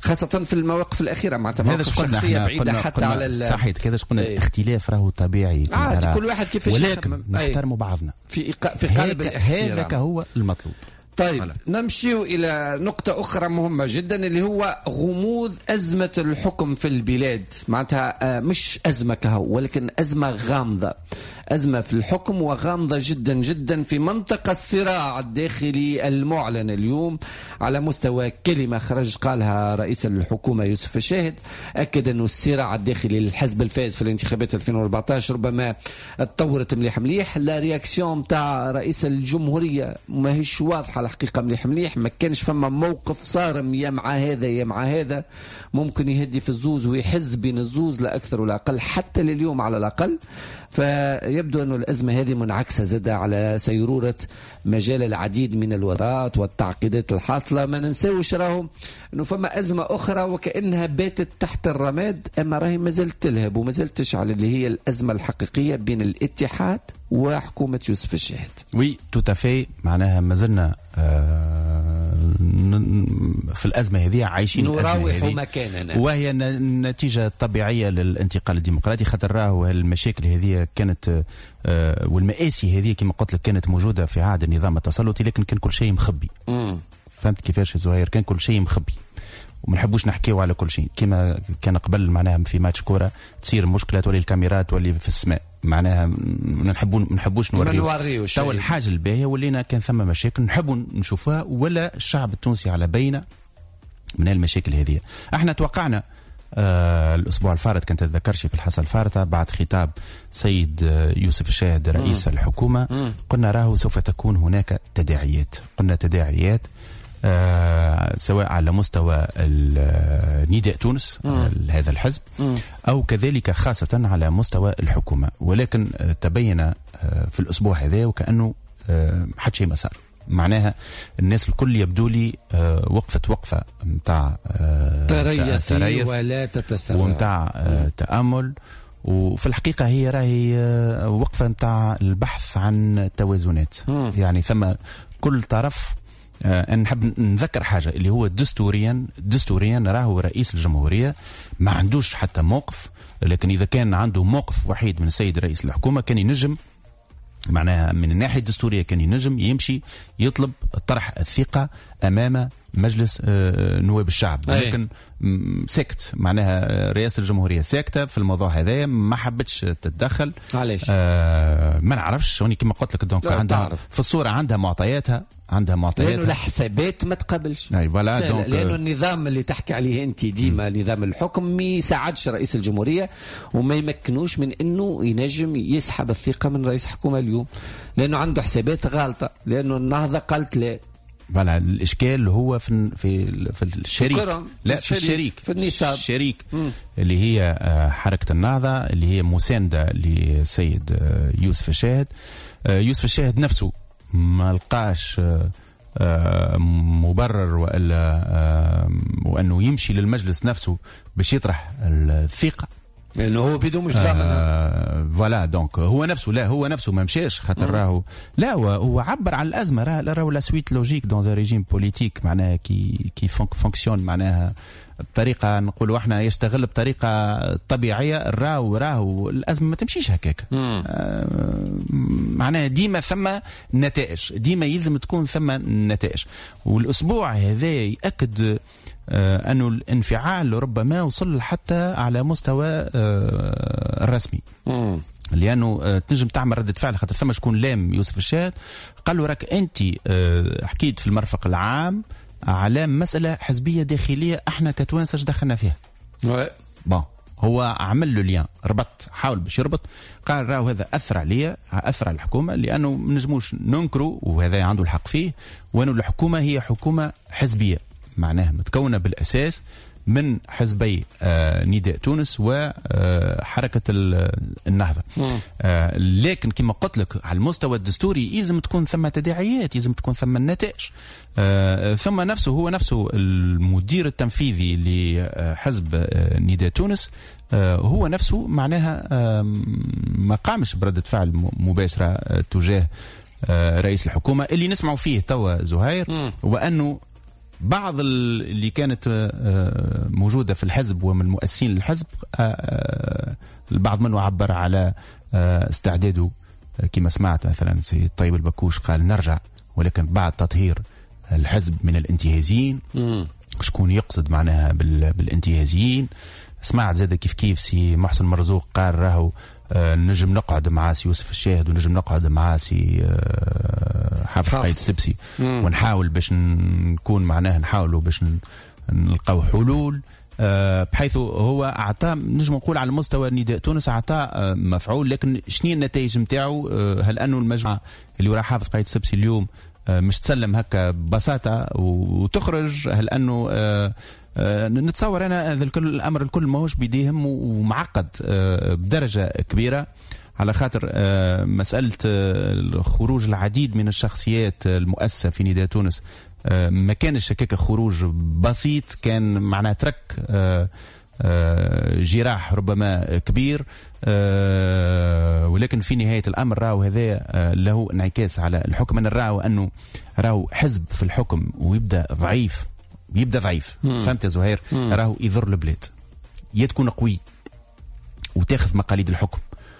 خاصة في المواقف الأخيرة معناتها مواقف شخصية بعيدة حتى قلنا على صحيح كذا قلنا الاختلاف راهو طبيعي آه كل واحد كيفاش ولكن نحترموا بعضنا في في قالب الاحترام. هذاك هو المطلوب. طيب هلا. نمشيو إلى نقطة أخرى مهمة جدا اللي هو غموض أزمة الحكم في البلاد. معناتها مش أزمة كهو ولكن أزمة غامضة، أزمة في الحكم وغامضة جدا جدا في منطقة الصراع الداخلي المعلن اليوم على مستوى كلمة خرج قالها رئيس الحكومة يوسف الشاهد، أكد أنه الصراع الداخلي للحزب الفائز في الانتخابات ألفين وأربعة عشر ربما اتطورت مليح مليح. لا رياكسيون تاع رئيس الجمهورية ما هيش واضحة الحقيقة مليح مليح، ما كانش فما موقف صارم يا مع هذا يا مع هذا، ممكن يهدي في الزوز ويحز بين الزوز لا أكثر ولا أقل حتى لليوم على الأقل. فيبدو أن الأزمة هذه منعكسة زادة على سيرورة مجال العديد من الوراءات والتعقيدات الحاصلة. ما ننساوش راهم أنه فما أزمة أخرى وكأنها باتت تحت الرماد أما راهي ما زالت تلهب وما زالت تشعل اللي هي الأزمة الحقيقية بين الاتحاد وحكومة يوسف الشاهد. وي توتافي معناها ما زلنا آه في الأزمة هذه عايشين نراوح مكاننا، وهي النتيجة طبيعية للانتقال الديمقراطي. خاطر راهو المشاكل هذه كانت آه والمآسي هذه كما قلت لك كانت موجودة في عهد النظام التسلطي، لكن كان كل شيء مخبي. مم. فهمت كيفاش يا زهير؟ كان كل شيء مخبي وما نحبوش نحكيو على كل شيء كما كان قبل. معناها في ماتش كورة تصير مشكلة تولي الكاميرات تولي في السماء، معناها ما نحبون ما نحبوش نوريو. تو الحاجة الباهية ولينا كان ثم مشاكل نحبوا نشوفها ولا الشعب التونسي على بينه من المشاكل هذه. احنا توقعنا آه الأسبوع الفارط كنت تذكرش في الحصة الفارطة بعد خطاب سيد آه يوسف الشاهد رئيس مم. الحكومة مم. قلنا راهو سوف تكون هناك تداعيات. قلنا تداعيات آه سواء على مستوى نداء تونس آه هذا الحزب مم. أو كذلك خاصة على مستوى الحكومة، ولكن آه تبين آه في الأسبوع هذا وكأنه آه حد شيء ما صار. معناها الناس الكل يبدو لي آه وقفت وقفة متاع آه تريث ولا تتسرع ومتاع آه تأمل، وفي الحقيقة هي راهي آه وقفة متاع البحث عن توازنات. مم. يعني ثم كل طرف آه نحب نذكر حاجة اللي هو دستوريا دستوريا راهو رئيس الجمهورية ما عندوش حتى موقف، لكن إذا كان عنده موقف وحيد من السيد رئيس الحكومة كان ينجم معناها من الناحية الدستورية كان ينجم يمشي يطلب طرح الثقة أمام مجلس نواب الشعب، لكن سكت. معناها رئاسة الجمهورية ساكتة في الموضوع هذا، ما حبتش تتدخل. علاش؟ آه ما نعرفش، هوني كما قلت لك دونك عندها في الصورة عندها معطياتها عندها معطياتها لأنه الحسابات ما تقبلش. أي فوالا دونك لأنه النظام اللي تحكي عليه أنت ديما م. نظام الحكم ما يساعدش رئيس الجمهورية وما يمكنوش من إنه ينجم يسحب الثقة من رئيس الحكومة اليوم، لأنه عنده حسابات غالطة، لأنه النهضة قالت لا. فوالا الاشكال هو في في في الشريك، لا في الشريك في النصاب الشريك مم. اللي هي حركة النهضة اللي هي مساندة لسيد يوسف الشاهد. يوسف الشاهد نفسه ما لقاش مبرر والا وانه يمشي للمجلس نفسه باش يطرح الثقة لانه هو بيدو مش ضامن. فوالا دونك هو نفسه لا هو نفسه ما مشاش خاطر راهو لا هو عبر عن الازمه. راه راهو لا سويت لوجيك دون ان ريجيم بوليتيك معناها كي كي فونكسيون معناها بطريقه نقولوا احنا يشتغل بطريقه طبيعيه. راهو راهو الازمه ما تمشيش هكاك. آه معناها ديما ثم نتائج، ديما يلزم تكون ثم نتائج. والاسبوع هذا ياكد آه أنه الانفعال ربما وصل حتى على مستوى آه الرسمي. مم. لأنه آه تنجم تعمل ردة فعل خاطر ثم شكون لام يوسف الشاهد قال له راك أنت آه حكيت في المرفق العام على مسألة حزبية داخلية احنا كتوانسة دخلنا فيها. بون هو عمل له ليان ربط حاول باش يربط قال راهو هذا أثر عليا أثر على الحكومة لأنه ما نجموش ننكروا وهذا عنده الحق فيه وأنه الحكومة هي حكومة حزبية معناها متكونة بالأساس من حزبي آه نداء تونس وحركة آه النهضة. آه لكن كما قلت لك على المستوى الدستوري يلزم تكون ثم تداعيات، يلزم تكون ثم النتائج. آه ثم نفسه هو نفسه المدير التنفيذي لحزب آه نداء تونس آه هو نفسه معناها آه ما قامش بردة فعل مباشرة آه تجاه آه رئيس الحكومة اللي نسمعوا فيه توا زهير، وأنه بعض اللي كانت موجودة في الحزب ومن مؤسسين الحزب البعض منه عبر على استعداده كما سمعت مثلا سي طيب البكوش قال نرجع، ولكن بعد تطهير الحزب من الانتهازيين. شكون يقصد معناها بالانتهازيين؟ سمعت زاد كيف كيف سي محسن مرزوق قال راهو آه نجم نقعد مع سي يوسف الشاهد ونجم نقعد مع سي آه حافظ قايد السبسي ونحاول باش نكون معناها نحاولوا باش نلقاو حلول آه بحيث هو اعطى نجم نقول على مستوى نداء تونس اعطى آه مفعول. لكن شنو النتائج نتاعو؟ آه هل انه المجموعه اللي وراء حافظ قايد السبسي اليوم آه مش تسلم هكا ببساطه وتخرج؟ هل انه آه أه نتصور انا هذا الكل الامر الكل ماهوش بيديهم ومعقد أه بدرجه كبيره، على خاطر أه مساله أه خروج العديد من الشخصيات المؤسسه في نداء تونس أه ما كانش هكاك خروج بسيط، كان معناه ترك أه أه جراح ربما كبير أه ولكن في نهايه الامر راهو هذا أه له انعكاس على الحكم. انا راهو انه راهو حزب في الحكم ويبدا ضعيف يبدا ضعيف مم. فهمت يا زهير؟ مم. راهو يضر البلاد. يا تكون قوي وتاخذ مقاليد الحكم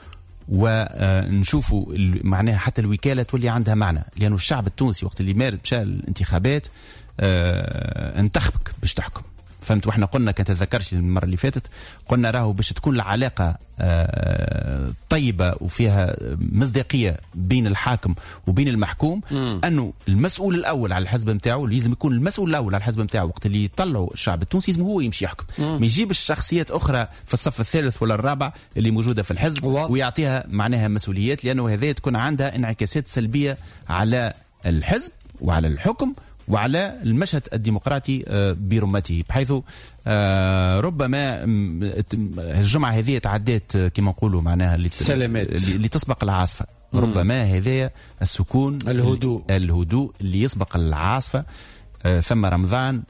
ونشوفوا معناها حتى الوكاله تولي عندها معنى، لانه الشعب التونسي وقت اللي مارد مشى الانتخابات اه انتخبك باش تحكم. فهمت؟ واحنا قلنا كانت تذكرش المره اللي فاتت قلنا راهو باش تكون العلاقه آه طيبه وفيها مصداقيه بين الحاكم وبين المحكوم مم. انه المسؤول الاول على الحزب نتاعو لازم يكون المسؤول الاول على الحزب نتاعو وقت اللي يطلعوا الشعب التونسي لازم هو يمشي يحكم، ما يجيبش شخصيات اخرى في الصف الثالث ولا الرابع اللي موجوده في الحزب واضح. ويعطيها معناها مسؤوليات، لانه هذه تكون عندها انعكاسات سلبيه على الحزب وعلى الحكم وعلى المشهد الديمقراطي برمته، بحيث ربما الجمعة هذه تعدات كما نقولوا معناها اللي تسبق العاصفة. ربما هذا السكون الهدوء الهدوء اللي يسبق العاصفة. ثم رمضان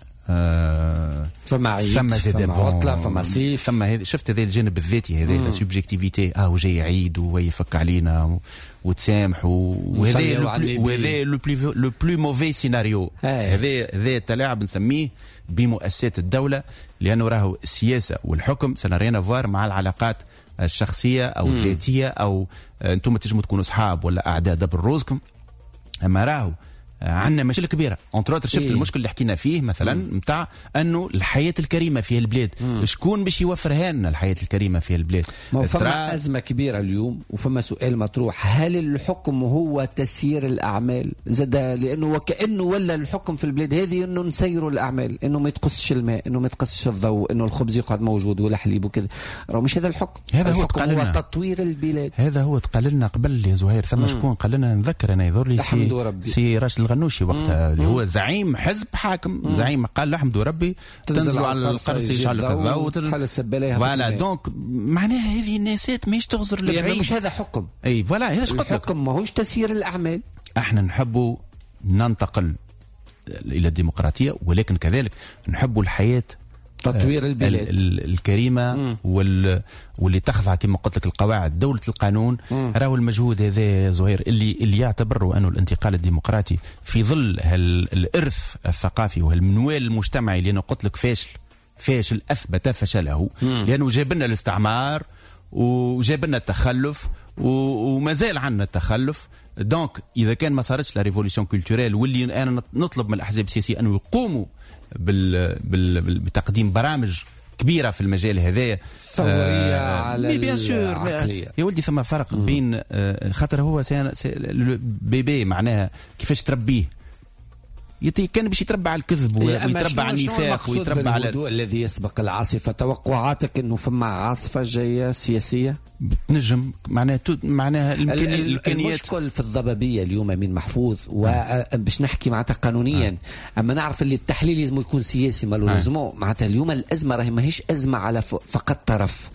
ثم عيد ثم زاد عطلة ثم صيف ثم هذا شفت هذا الجانب الذاتي هذا السوبجيكتيفيتي اه وجاي عيد ويفك علينا وتسامح وهذا وهذا لو بلو لو بلو موفي سيناريو. هذا هذا التلاعب نسميه بمؤسسات الدولة، لأنه راهو السياسة والحكم سنرينا فوار مع العلاقات الشخصية أو الذاتية أو أنتم تجموا تكونوا أصحاب ولا أعداء دبر روزكم. أما راهو عندنا مشكلة كبيرة انتراتر شفت إيه؟ المشكل اللي حكينا فيه مثلا متاع انه الحياة الكريمة في البلاد مم. شكون باش يوفرها لنا الحياة الكريمة في البلاد؟ ما فما أزمة كبيرة اليوم وفما سؤال مطروح، هل الحكم هو تسيير الأعمال زاد؟ لأنه وكأنه ولا الحكم في البلاد هذه انه نسيروا الأعمال، انه ما يتقصش الماء، انه ما يتقصش الضوء، انه الخبز يقعد موجود ولا حليب وكذا. راه مش هذا الحكم. هذا الحكم هو, هو تطوير البلاد. هذا هو تقال لنا قبل يا زهير. ثم شكون قال لنا نذكر انا يضر لي سي, سي راشد الغنوشي وقتها اللي هو زعيم حزب حاكم مم. زعيم قال له احمدوا ربي تنزلوا على القرص يجعل لك الضوء وتحل السباله. فوالا دونك معناها هذه الناسات ماهيش تغزر البعيد. مش هذا حكم. اي فوالا هذا اش قلت لك. الحكم ماهوش تسيير الاعمال. احنا نحبوا ننتقل الى الديمقراطيه، ولكن كذلك نحبوا الحياه تطوير البلاد الكريمه وال... واللي تخضع كما قلت لك القواعد دولة القانون. راهو المجهود هذا زهير اللي اللي يعتبره انه الانتقال الديمقراطي في ظل الارث الثقافي وهالمنوال المجتمعي اللي انا قلت لك فاشل فاشل اثبت فشله، لانه جاب لنا الاستعمار وجاب لنا التخلف وما زال عندنا التخلف. دونك اذا كان ما صارتش لا ريفوليسيون كولتوريل واللي انا نطلب من الاحزاب السياسيه انه يقوموا بال... بال... بتقديم برامج كبيره في المجال هذايا ثوريه آه على العقليه. يا ولدي ثم فرق مم. بين آه خاطر هو بيبي معناها كيفاش تربيه كان باش يتربى على الكذب ويتربى على النفاق ويتربى على الهدوء الذي يسبق العاصفه. توقعاتك انه فما عاصفه جايه سياسيه بتنجم معناها معناها الامكانيات. المشكل في الضبابيه اليوم من محفوظ وباش نحكي معناتها قانونيا آه. اما نعرف اللي التحليل لازم يكون سياسي مالوريزمون. معناتها اليوم الازمه راهي ماهيش ازمه على فقط طرف،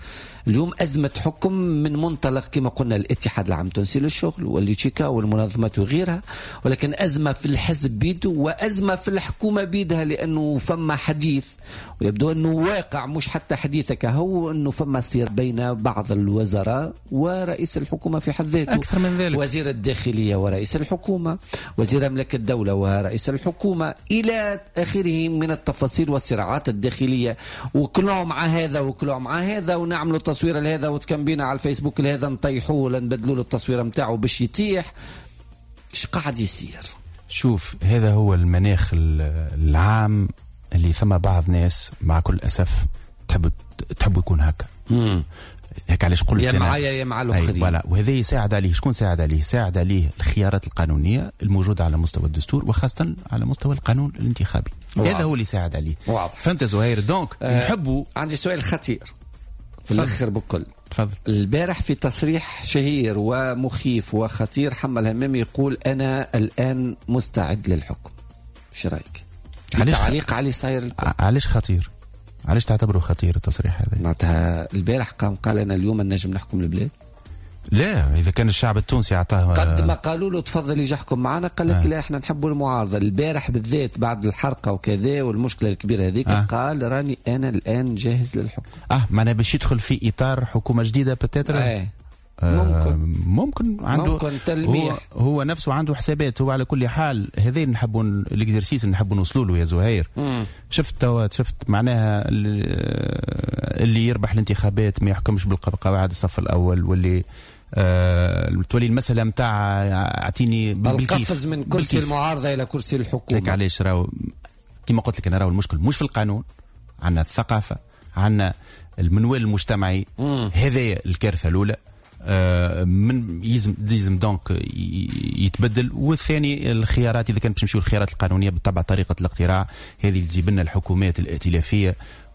اليوم أزمة حكم من منطلق كما قلنا الاتحاد العام التونسي للشغل والليتشيكا والمنظمات وغيرها، ولكن أزمة في الحزب بيده وأزمة في الحكومة بيدها، لأنه فما حديث ويبدو أنه واقع مش حتى حديثك هو أنه فما سير بين بعض الوزراء ورئيس الحكومة في حد ذاته، أكثر من ذلك وزير الداخلية ورئيس الحكومة، وزير أملاك الدولة ورئيس الحكومة، إلى آخره من التفاصيل والصراعات الداخلية، وكلوا مع هذا وكلوا مع هذا ونعملوا تصوير لهذا وتكمبينا على الفيسبوك لهذا نطيحوه ولا نبدلوا له التصوير متاعه باش يتيح. ايش قاعد يصير؟ شوف، هذا هو المناخ العام اللي ثم بعض ناس مع كل أسف تحب تحب يكون هكا. امم هيك علاش قلت يا معايا يا مع الاخرين. ولا وهذا يساعد عليه شكون ساعد عليه؟ ساعد عليه الخيارات القانونيه الموجوده على مستوى الدستور وخاصه على مستوى القانون الانتخابي. واضح. هذا هو اللي ساعد عليه. واضح. فهمت زهير؟ دونك أه نحبوا. عندي سؤال خطير في الاخر بكل. تفضل. البارح في تصريح شهير ومخيف وخطير حمل همامي يقول انا الان مستعد للحكم. ايش رايك؟ تعليق علي صاير الكل. علاش خطير؟ علاش تعتبره خطير التصريح هذا؟ معناتها البارح قام قال انا اليوم نجم نحكم البلاد. لا، اذا كان الشعب التونسي اعطاه قد ما قالوا له تفضل يجي يحكم معنا قال لك آه. لا احنا نحبوا المعارضه. البارح بالذات بعد الحرقه وكذا والمشكله الكبيره هذيك آه. قال راني انا الان جاهز للحكم. اه معناها باش يدخل في اطار حكومه جديده بتاتر. آه. ممكن ممكن عنده ممكن تلميح. هو, هو نفسه عنده حسابات. هو على كل حال هذا نحبوا الاكزرسيس نحبوا نوصلوا له يا زهير. مم. شفت شفت معناها اللي يربح الانتخابات ما يحكمش بالقواعد الصف الاول، واللي آه تولي المساله نتاع اعطيني بالقفز من كرسي بالكيف. المعارضه الى كرسي الحكومه. لك علاش راهو كما قلت لك انا راهو المشكل مش في القانون، عندنا الثقافه، عندنا المنوال المجتمعي. هذا الكارثه الاولى. من يلزم يلزم دونك يتبدل. والثاني الخيارات، اذا كانت باش نمشيو الخيارات القانونيه بالطبع طريقه الاقتراع هذه اللي تجيب لنا الحكومات الائتلافيه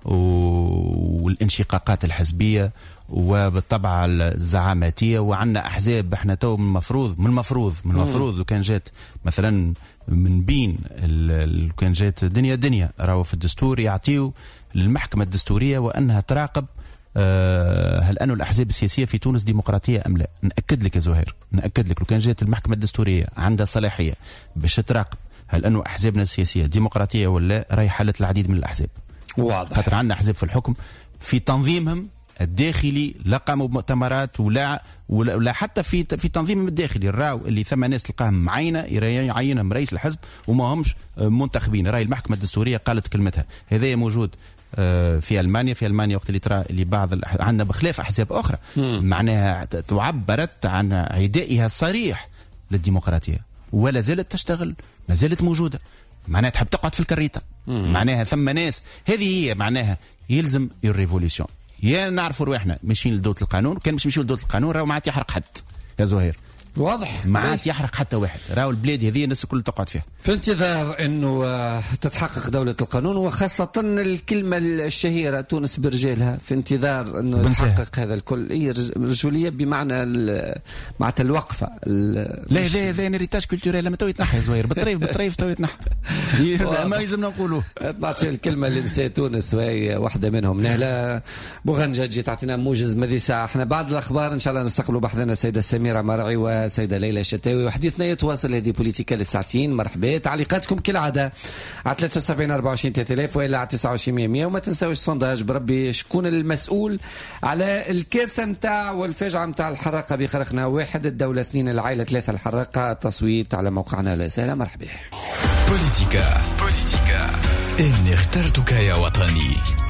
والانشقاقات الحزبيه وبالطبع الزعاماتيه. وعندنا احزاب احنا تو من المفروض من المفروض من المفروض لو كان جات مثلا من بين كان جات دنيا دنيا راهو في الدستور يعطيو للمحكمه الدستوريه وانها تراقب أه هل أنه الأحزاب السياسية في تونس ديمقراطية أم لا. نأكد لك يا زهير، نأكد لك لو كان جات المحكمة الدستورية عندها صلاحية باش تراقب هل أنه أحزابنا السياسية ديمقراطية ولا، راهي حلت العديد من الأحزاب. واضح. خاطر عندنا أحزاب في الحكم في تنظيمهم الداخلي لا قاموا بمؤتمرات ولا ولا حتى في في تنظيمهم الداخلي راو اللي ثم ناس تلقاهم معينه يعينهم رئيس الحزب وما همش منتخبين. راهي المحكمة الدستورية قالت كلمتها. هذا موجود في المانيا. في المانيا وقت اللي ترى اللي بعض عندنا بخلاف احزاب اخرى مم. معناها تعبرت عن عدائها الصريح للديمقراطيه ولا زالت تشتغل، ما زالت موجوده. معناها تحب تقعد في الكريته. مم. معناها ثم ناس هذه هي معناها يلزم الريفوليسيون. يا نعرفوا رواحنا ماشيين لدوله القانون، كان باش نمشيو لدوله القانون راهو ما عاد يحرق حد يا زهير. واضح. ما عاد يحرق حتى واحد. راهو البلاد هذه الناس الكل تقعد فيها في انتظار انه تتحقق دولة القانون، وخاصة الكلمة الشهيرة تونس برجالها، في انتظار انه يتحقق هذا الكل. هي رجولية بمعنى معناتها الوقفة. لا هذا هذا ريتاج كولتوريل لما تو يتنحى يا زهير بالطريف بالطريف تو يتنحى. ما يلزمنا نقولوه. نعطي الكلمة اللي نساء تونس وهي واحدة منهم. نهلا بوغنجا جي تعطينا موجز ماذا ساعة. احنا بعد الاخبار ان شاء الله نستقبلوا بحثنا السيدة سميرة مرعي والسيدة ليلى شتاوي، وحديثنا يتواصل هذه بوليتيكا للساعتين. مرحبا. تعليقاتكم كالعادة على ثلاثة وسبعين أربعة وعشرين ثلاثة آلاف وإلا على تسعة وعشرين مية. وما تنساوش السونداج بربي شكون المسؤول على الكارثة متاع والفجعة متاع الحراقة بخرقنا واحد الدولة اثنين العائلة ثلاثة الحراقة. تصويت على موقعنا. لا سهلا. مرحبا. بوليتيكا بوليتيكا إني اخترتك يا وطني.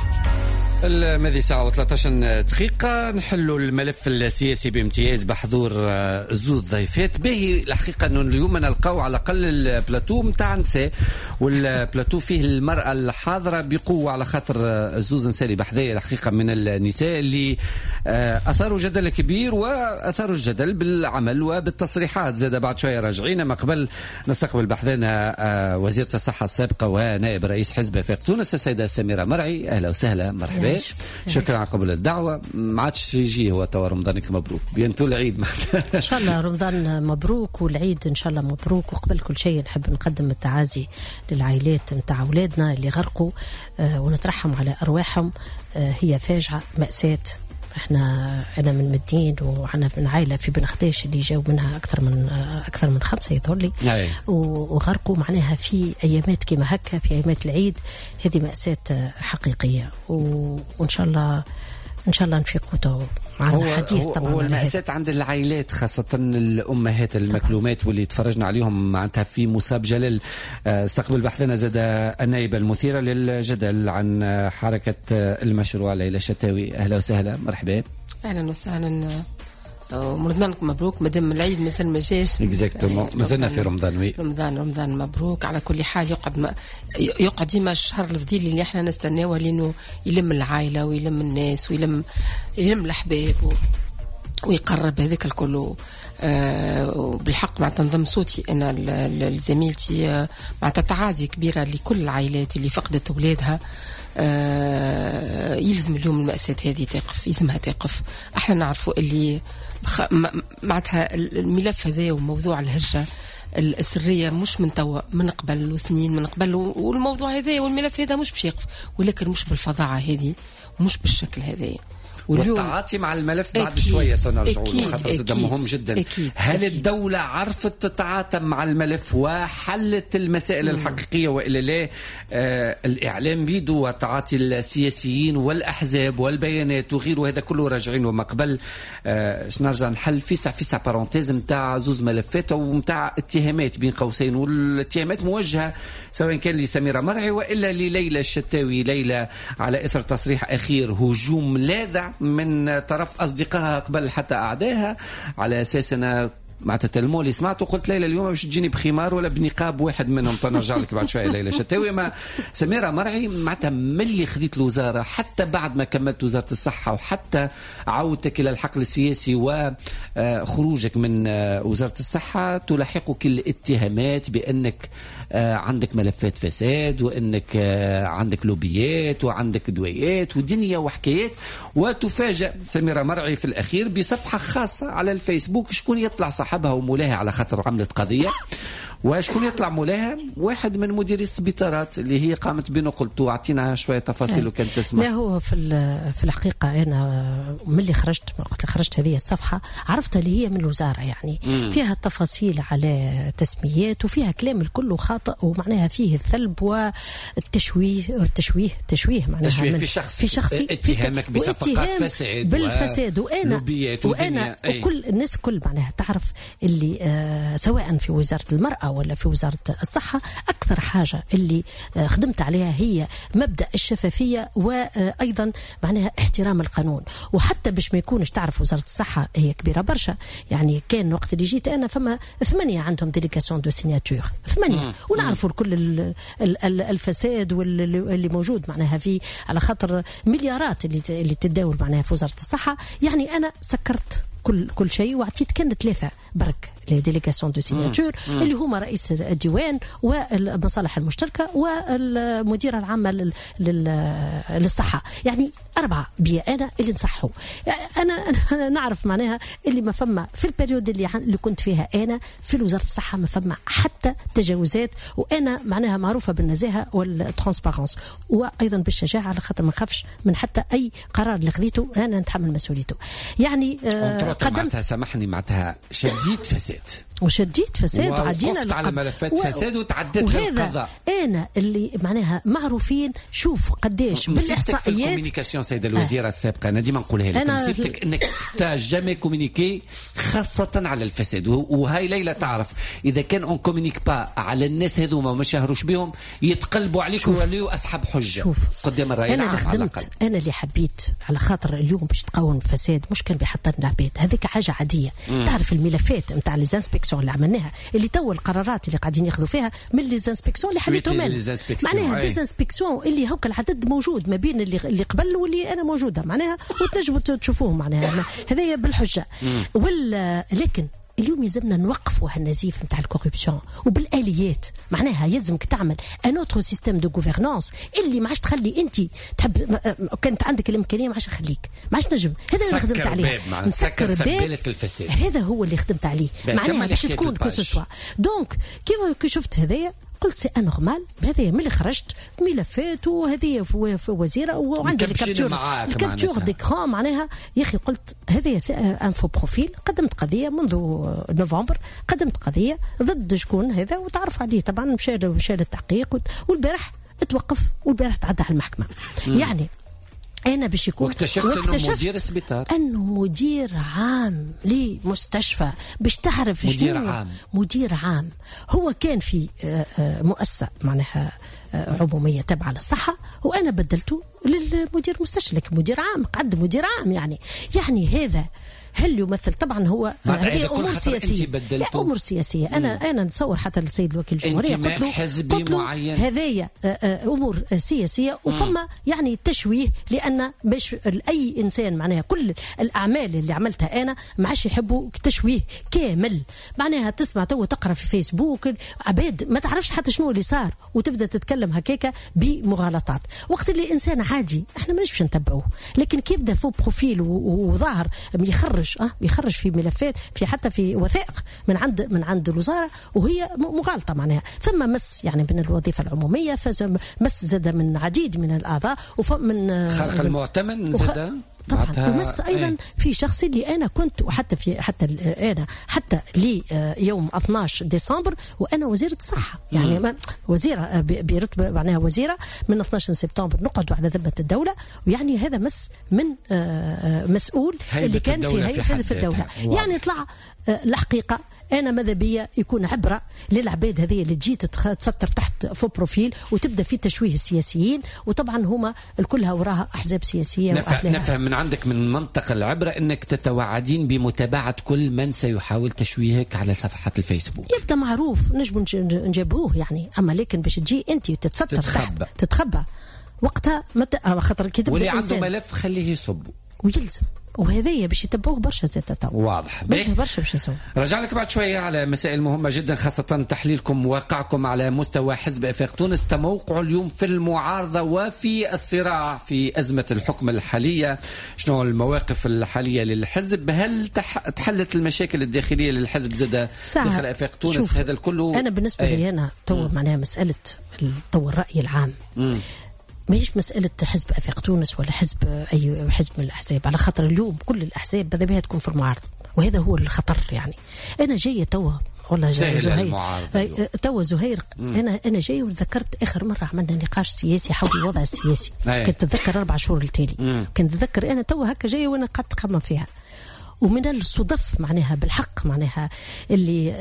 الماضي ساعة وثلاثة عشر دقيقة نحلوا الملف السياسي بامتياز بحضور زوز ضيفات. باهي الحقيقة أنه اليوم نلقاو على الأقل البلاتو متاع نساء، والبلاتو فيه المرأة الحاضرة بقوة على خاطر زوز نساء اللي بحذايا الحقيقة من النساء اللي أثاروا جدل كبير وأثاروا الجدل بالعمل وبالتصريحات. زاد بعد شوية راجعين. ما قبل نستقبل بحذانا وزيرة الصحة السابقة ونائب رئيس حزب وفاق تونس السيدة سميرة مرعي. أهلا وسهلا. مرحبا. شكرا على قبول الدعوة. ما عادش يجي هو توا رمضانك مبروك بينتو العيد. إن شاء الله رمضان مبروك والعيد إن شاء الله مبروك. وقبل كل شيء نحب نقدم التعازي للعائلات متاع أولادنا اللي غرقوا آه ونترحم على أرواحهم. آه هي فاجعة مأساة احنا انا من مدين وعنا من عائله في بن خديش اللي جاوا منها اكثر من اكثر من خمسه يظهر لي وغرقوا معناها في ايامات كما هكا في ايامات العيد. هذه مأساة حقيقيه وان شاء الله ان شاء الله نفيقوا هو حديث طبعا. هو المأساة عند العائلات خاصة الأمهات المكلومات واللي تفرجنا عليهم معناتها في مصاب جلال. استقبل بحثنا زاد النائبة المثيرة للجدل عن حركة المشروع ليلى شتاوي. أهلا وسهلا مرحبا. أهلا وسهلا ورمضانكم مبروك. مادام العيد مازال ما جاش اكزاكتومون مازلنا في رمضان. وي رمضان رمضان مبروك على كل حال. يقعد ما يقعد ديما الشهر الفضيل اللي احنا نستناوه لانه يلم العائله ويلم الناس ويلم يلم الاحباب و... ويقرب هذاك الكل. آه بالحق معناتها نضم صوتي انا لزميلتي آه معناتها تعازي كبيره لكل العائلات اللي فقدت اولادها. آه يلزم اليوم المأساة هذه تقف، يلزمها تقف. احنا نعرفوا اللي معناتها الملف هذا وموضوع الهجرة السرية مش من توا، من قبل وسنين من قبل، والموضوع هذا والملف هذا مش باش يقف، ولكن مش بالفظاعة هذه ومش بالشكل هذا. والتعاطي مع الملف بعد شوية تنرجعوا له خاطر زاد مهم جدا. أكيد هل أكيد الدولة عرفت تتعاطى مع الملف وحلت المسائل مم. الحقيقية وإلا لا؟ آه الإعلام بيدو وتعاطي السياسيين والأحزاب والبيانات وغيره هذا كله راجعين وما قبل. آه نرجع نحل فيسع فيسع بارونتيز متاع زوز ملفات ومتاع اتهامات بين قوسين، والاتهامات موجهة سواء كان لسميرة مرعي وإلا لليلى الشتاوي. ليلى على إثر تصريح أخير هجوم لاذع من طرف أصدقائها قبل حتى أعدائها على أساس أنا معناتها تلمو اللي سمعته قلت ليلى اليوم باش تجيني بخمار ولا بنقاب واحد منهم. تنرجع لك بعد شويه ليلى شتاوي. ما سميرة مرعي معناتها ملي خديت الوزاره حتى بعد ما كملت وزاره الصحه وحتى عودتك الى الحقل السياسي وخروجك من وزاره الصحه تلاحقك الاتهامات بانك عندك ملفات فساد وانك عندك لوبيات وعندك دويات ودنيا وحكايات. وتفاجأ سميرة مرعي في الاخير بصفحه خاصه على الفيسبوك شكون يطلع صاحبها ومولاها على خاطر عملت قضيه، وشكون يطلع مولاها؟ واحد من مديري السبيطارات اللي هي قامت بنقلته. اعطينا شويه تفاصيل وكان تسمع. لا هو في في الحقيقه انا ملي خرجت وقت خرجت هذه الصفحه عرفتها اللي هي من الوزاره، يعني مم. فيها تفاصيل على تسميات وفيها كلام الكل خاطئ ومعناها فيه الثلب والتشويه التشويه التشويه معناها تشويه في شخص في شخصي اتهامك بصفقات فساد بالفساد و... وانا وانا وكل الناس كل معناها تعرف اللي آه سواء في وزاره المراه ولا في وزاره الصحه اكثر حاجه اللي آه خدمت عليها هي مبدا الشفافيه وايضا معناها احترام القانون. وحتى باش ما يكونش تعرف وزاره الصحه هي كبيره برشا، يعني كان وقت اللي جيت انا فما ثمانيه عندهم ديليغاسيون دو سيناتور ثمانيه ونعرفوا كل الفساد واللي موجود معناها في على خاطر مليارات اللي اللي تتداول معناها في وزاره الصحه. يعني انا سكرت كل كل شيء وعطيت كان ثلاثه برك لي ديليغاسيون دو سيناتور اللي هما رئيس الديوان والمصالح المشتركه والمديره العامه للصحه، يعني اربعه بيا انا اللي نصحوا. انا, أنا نعرف معناها اللي ما فما في البريود اللي اللي كنت فيها انا في وزاره الصحه ما فما حتى تجاوزات، وانا معناها معروفه بالنزاهه والترانسبارونس وايضا بالشجاعه على خاطر ما نخافش من حتى اي قرار اللي خذيته انا نتحمل مسؤوليته. يعني آه قدمت سامحني معناتها شديد فساد وشديد فساد وعدينا على ملفات و... فساد وتعدت للقضاء. انا اللي معناها معروفين. شوف قديش بالاحصائيات الكوميونيكاسيون سيده الوزيره آه. السابقه انا ديما نقولها لك نصيبتك انك جامي كومونيكي خاصه على الفساد. وهاي ليلى تعرف اذا كان اون كومونيك با على الناس هذوما ما يشهروش بهم يتقلبوا عليك ويوليوا اصحاب حجه شوف. قدام الراي انا اللي خدمت انا اللي حبيت على خاطر اليوم باش تقاوم الفساد مش كان بيحطنا العباد هذيك حاجه عاديه. مم. تعرف الملفات نتاع لي زانسبكسيون اللي عملناها اللي تو القرارات اللي قاعدين ياخذوا فيها من لي زانسبكسيون اللي حليتهم معناها دي زانسبكسيون اللي هوك العدد موجود ما بين اللي اللي قبل واللي انا موجوده معناها وتنجموا تشوفوهم معناها هذايا بالحجه. ولا لكن اليوم يلزمنا نوقفوا هالنزيف نتاع الكوربسيون وبالاليات معناها يلزمك تعمل ان اوتر سيستيم دو غوفرنانس اللي ما عادش تخلي انت تحب كانت عندك الامكانيه ما عادش نخليك ما عادش نجم. هذا اللي خدمت عليه نسكر سبيله الفساد. هذا هو اللي خدمت عليه معناها باش تكون كو سوا. دونك كيف شفت هذايا قلت سي انورمال هذه ملي خرجت ملفات وهذه في وزيره وعندي الكابتور الكابتور ديكرون معناها يا اخي قلت هذه انفو بروفيل قدمت قضيه منذ نوفمبر قدمت قضيه ضد شكون هذا وتعرف عليه طبعا مشى مشى للتحقيق والبارح توقف والبارح تعدى على المحكمه. مم. يعني أنا باش يكون واكتشفت أنه مدير سبيطار أنه مدير عام لمستشفى باش تعرف مدير عام مدير عام هو كان في مؤسسة معناها عمومية تابعة للصحة وأنا بدلته للمدير مستشفى لكن مدير عام قعد مدير عام يعني يعني هذا هل يمثل طبعا هو هذه امور سياسيه لا امور سياسيه انا مم. انا نتصور حتى السيد الوكيل الجمهوريه قلت له حزبي معين هذايا امور سياسيه وفما يعني تشويه لان باش اي انسان معناها كل الاعمال اللي عملتها انا ما عادش يحبوا تشويه كامل معناها تسمع تو تقرا في فيسبوك عباد ما تعرفش حتى شنو اللي صار وتبدا تتكلم هكاكا بمغالطات وقت اللي انسان عادي احنا ماناش باش نتبعوه لكن كيف بدا فوق بروفيل وظاهر يخرج اه بيخرج في ملفات في حتى في وثائق من عند من عند الوزاره وهي مغالطه معناها ثم مس يعني من الوظيفه العموميه مس زاد من عديد من الاعضاء ومن خلق المؤتمن زاد طبعا ومس ايضا ايه. في شخصي اللي انا كنت وحتى في حتى انا حتى لي يوم اثناشر ديسمبر وانا وزيره الصحه يعني ما وزيره برتبه معناها وزيره من اثناشر سبتمبر نقعد على ذمه الدوله ويعني هذا مس من مسؤول اللي كان في هيئه في الدوله يعني طلع الحقيقه انا ماذا بيا يكون عبره للعباد هذه اللي تجي تسطر تحت في بروفيل وتبدا في تشويه السياسيين وطبعا هما الكلها وراها احزاب سياسيه نفهم, نفهم من عندك من منطق العبره انك تتوعدين بمتابعه كل من سيحاول تشويهك على صفحات الفيسبوك يبدا معروف نجم نجيبوه يعني اما لكن باش تجي انت وتتستر تحت تتخبى وقتها مت... خاطر كي تبدا واللي عنده ملف خليه يصب ويلزم وهذايا باش يتبعوه برشا زاد تو واضح برشا برشا باش يسوي. رجع لك بعد شويه على مسائل مهمه جدا خاصه تحليلكم واقعكم على مستوى حزب افاق تونس تموقعه اليوم في المعارضه وفي الصراع في ازمه الحكم الحاليه شنو المواقف الحاليه للحزب هل تح... تحلت المشاكل الداخليه للحزب زاد داخل افاق تونس هذا الكل انا بالنسبه لي انا تو معناها مساله تو الراي العام مم. ماهيش مسألة حزب أفاق تونس ولا حزب أي حزب من الأحزاب على خاطر اليوم كل الأحزاب بدأ بها تكون في المعارضة وهذا هو الخطر يعني أنا جاية توا والله زهير توا زهير أنا أنا جاي وتذكرت آخر مرة عملنا نقاش سياسي حول الوضع السياسي كنت أتذكر أربع شهور التالي كنت أتذكر أنا توا هكا جاية وأنا قعدت أخمم فيها ومن الصدف معناها بالحق معناها اللي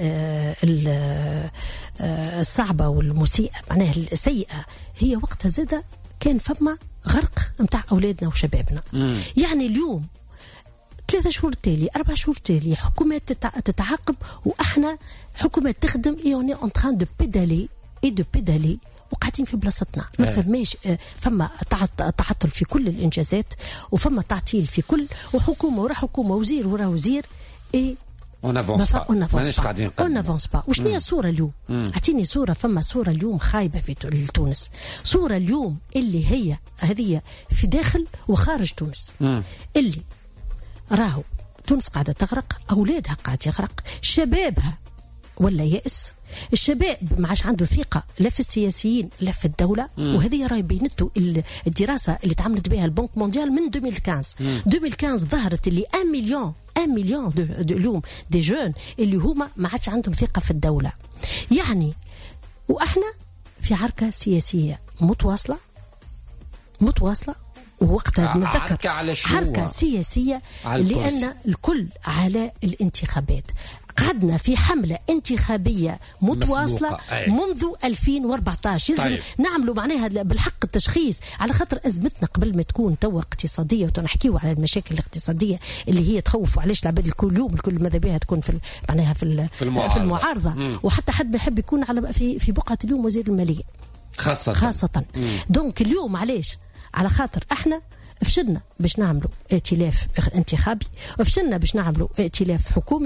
آه آه الصعبة والمسيئة معناها السيئة هي وقتها زادة كان فما غرق متاع أولادنا وشبابنا مم. يعني اليوم ثلاثة شهور تالي أربع شهور تالي حكومات تتعاقب وإحنا حكومات تخدم يوني أون تران دو بيدالي إي دو بيدالي وقاعدين في بلاصتنا ما فماش فما تعطل في كل الإنجازات وفما تعطيل في كل وحكومة ورا حكومة وزير ورا وزير إيه اون افونس با ماناش قاعدين اون افونس با وشنو هي الصوره اليوم اعطيني صوره فما صوره اليوم خايبه في تونس صوره اليوم اللي هي هذه في داخل وخارج تونس مم. اللي راهو تونس قاعده تغرق اولادها قاعد يغرق شبابها ولا يأس الشباب ما عادش عنده ثقه لا في السياسيين لا في الدوله مم. وهذه راهي بينته الدراسه اللي تعملت بها البنك مونديال من ألفين وخمسطاش مم. ألفين وخمسطاش ظهرت اللي واحد مليون واحد مليون دو, دو اليوم دي جون اللي هما ما عادش عندهم ثقه في الدوله يعني واحنا في عركه سياسيه متواصله متواصله ووقتها نتذكر حركه سياسيه لان الكل على الانتخابات قعدنا في حملة انتخابية متواصلة منذ ألفين وأربعطاش يلزم طيب. نعملوا معناها بالحق التشخيص على خاطر أزمتنا قبل ما تكون توا اقتصادية وتنحكيوا على المشاكل الاقتصادية اللي هي تخوف وعلاش العباد الكل يوم الكل ماذا بها تكون في معناها في, في المعارضة, في المعارضة. وحتى حد ما يحب يكون على في في بقعة اليوم وزير المالية خاصة خاصة دونك اليوم علاش على خاطر احنا فشلنا باش نعملوا ائتلاف انتخابي وفشلنا باش نعملوا ائتلاف حكومي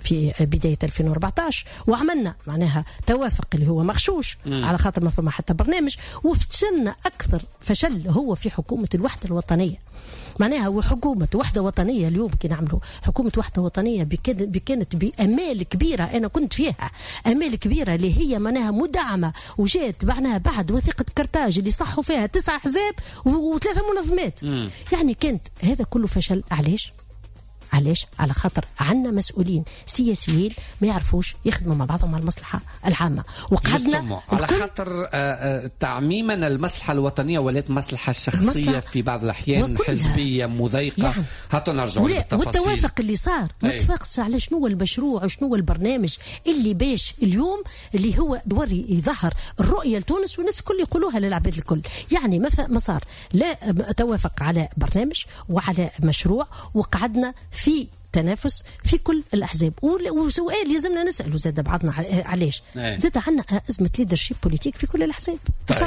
في بداية ألفين وأربعطاش، وعملنا معناها توافق اللي هو مغشوش مم. على خاطر ما فما حتى برنامج، وفشلنا أكثر فشل هو في حكومة الوحدة الوطنية. معناها وحكومة وحدة وطنية اليوم كي نعملوا حكومة وحدة وطنية كانت بأمال كبيرة، أنا كنت فيها أمال كبيرة اللي هي معناها مدعمة، وجات معناها بعد وثيقة كرتاج اللي صحوا فيها تسع أحزاب وثلاثة منظمات. مم. يعني كانت هذا كله فشل. علاش؟ علاش؟ على خاطر عندنا مسؤولين سياسيين ما يعرفوش يخدموا مع بعضهم على المصلحة العامة، وقعدنا على خاطر تعميما المصلحة الوطنية ولات مصلحة شخصية في بعض الأحيان، حزبية مضيقة. يعني هاتوا نرجعوا للتفاصيل. والتوافق اللي صار ما اتفقش على شنو المشروع وشنو البرنامج اللي باش اليوم اللي هو دوري يظهر الرؤية لتونس والناس الكل يقولوها للعباد الكل. يعني ما صار لا توافق على برنامج وعلى مشروع، وقعدنا في تنافس في كل الأحزاب. وسؤال لازمنا نسأله زاد بعضنا علاش زاد عندنا أزمة ليدرشيب بوليتيك في كل الأحزاب.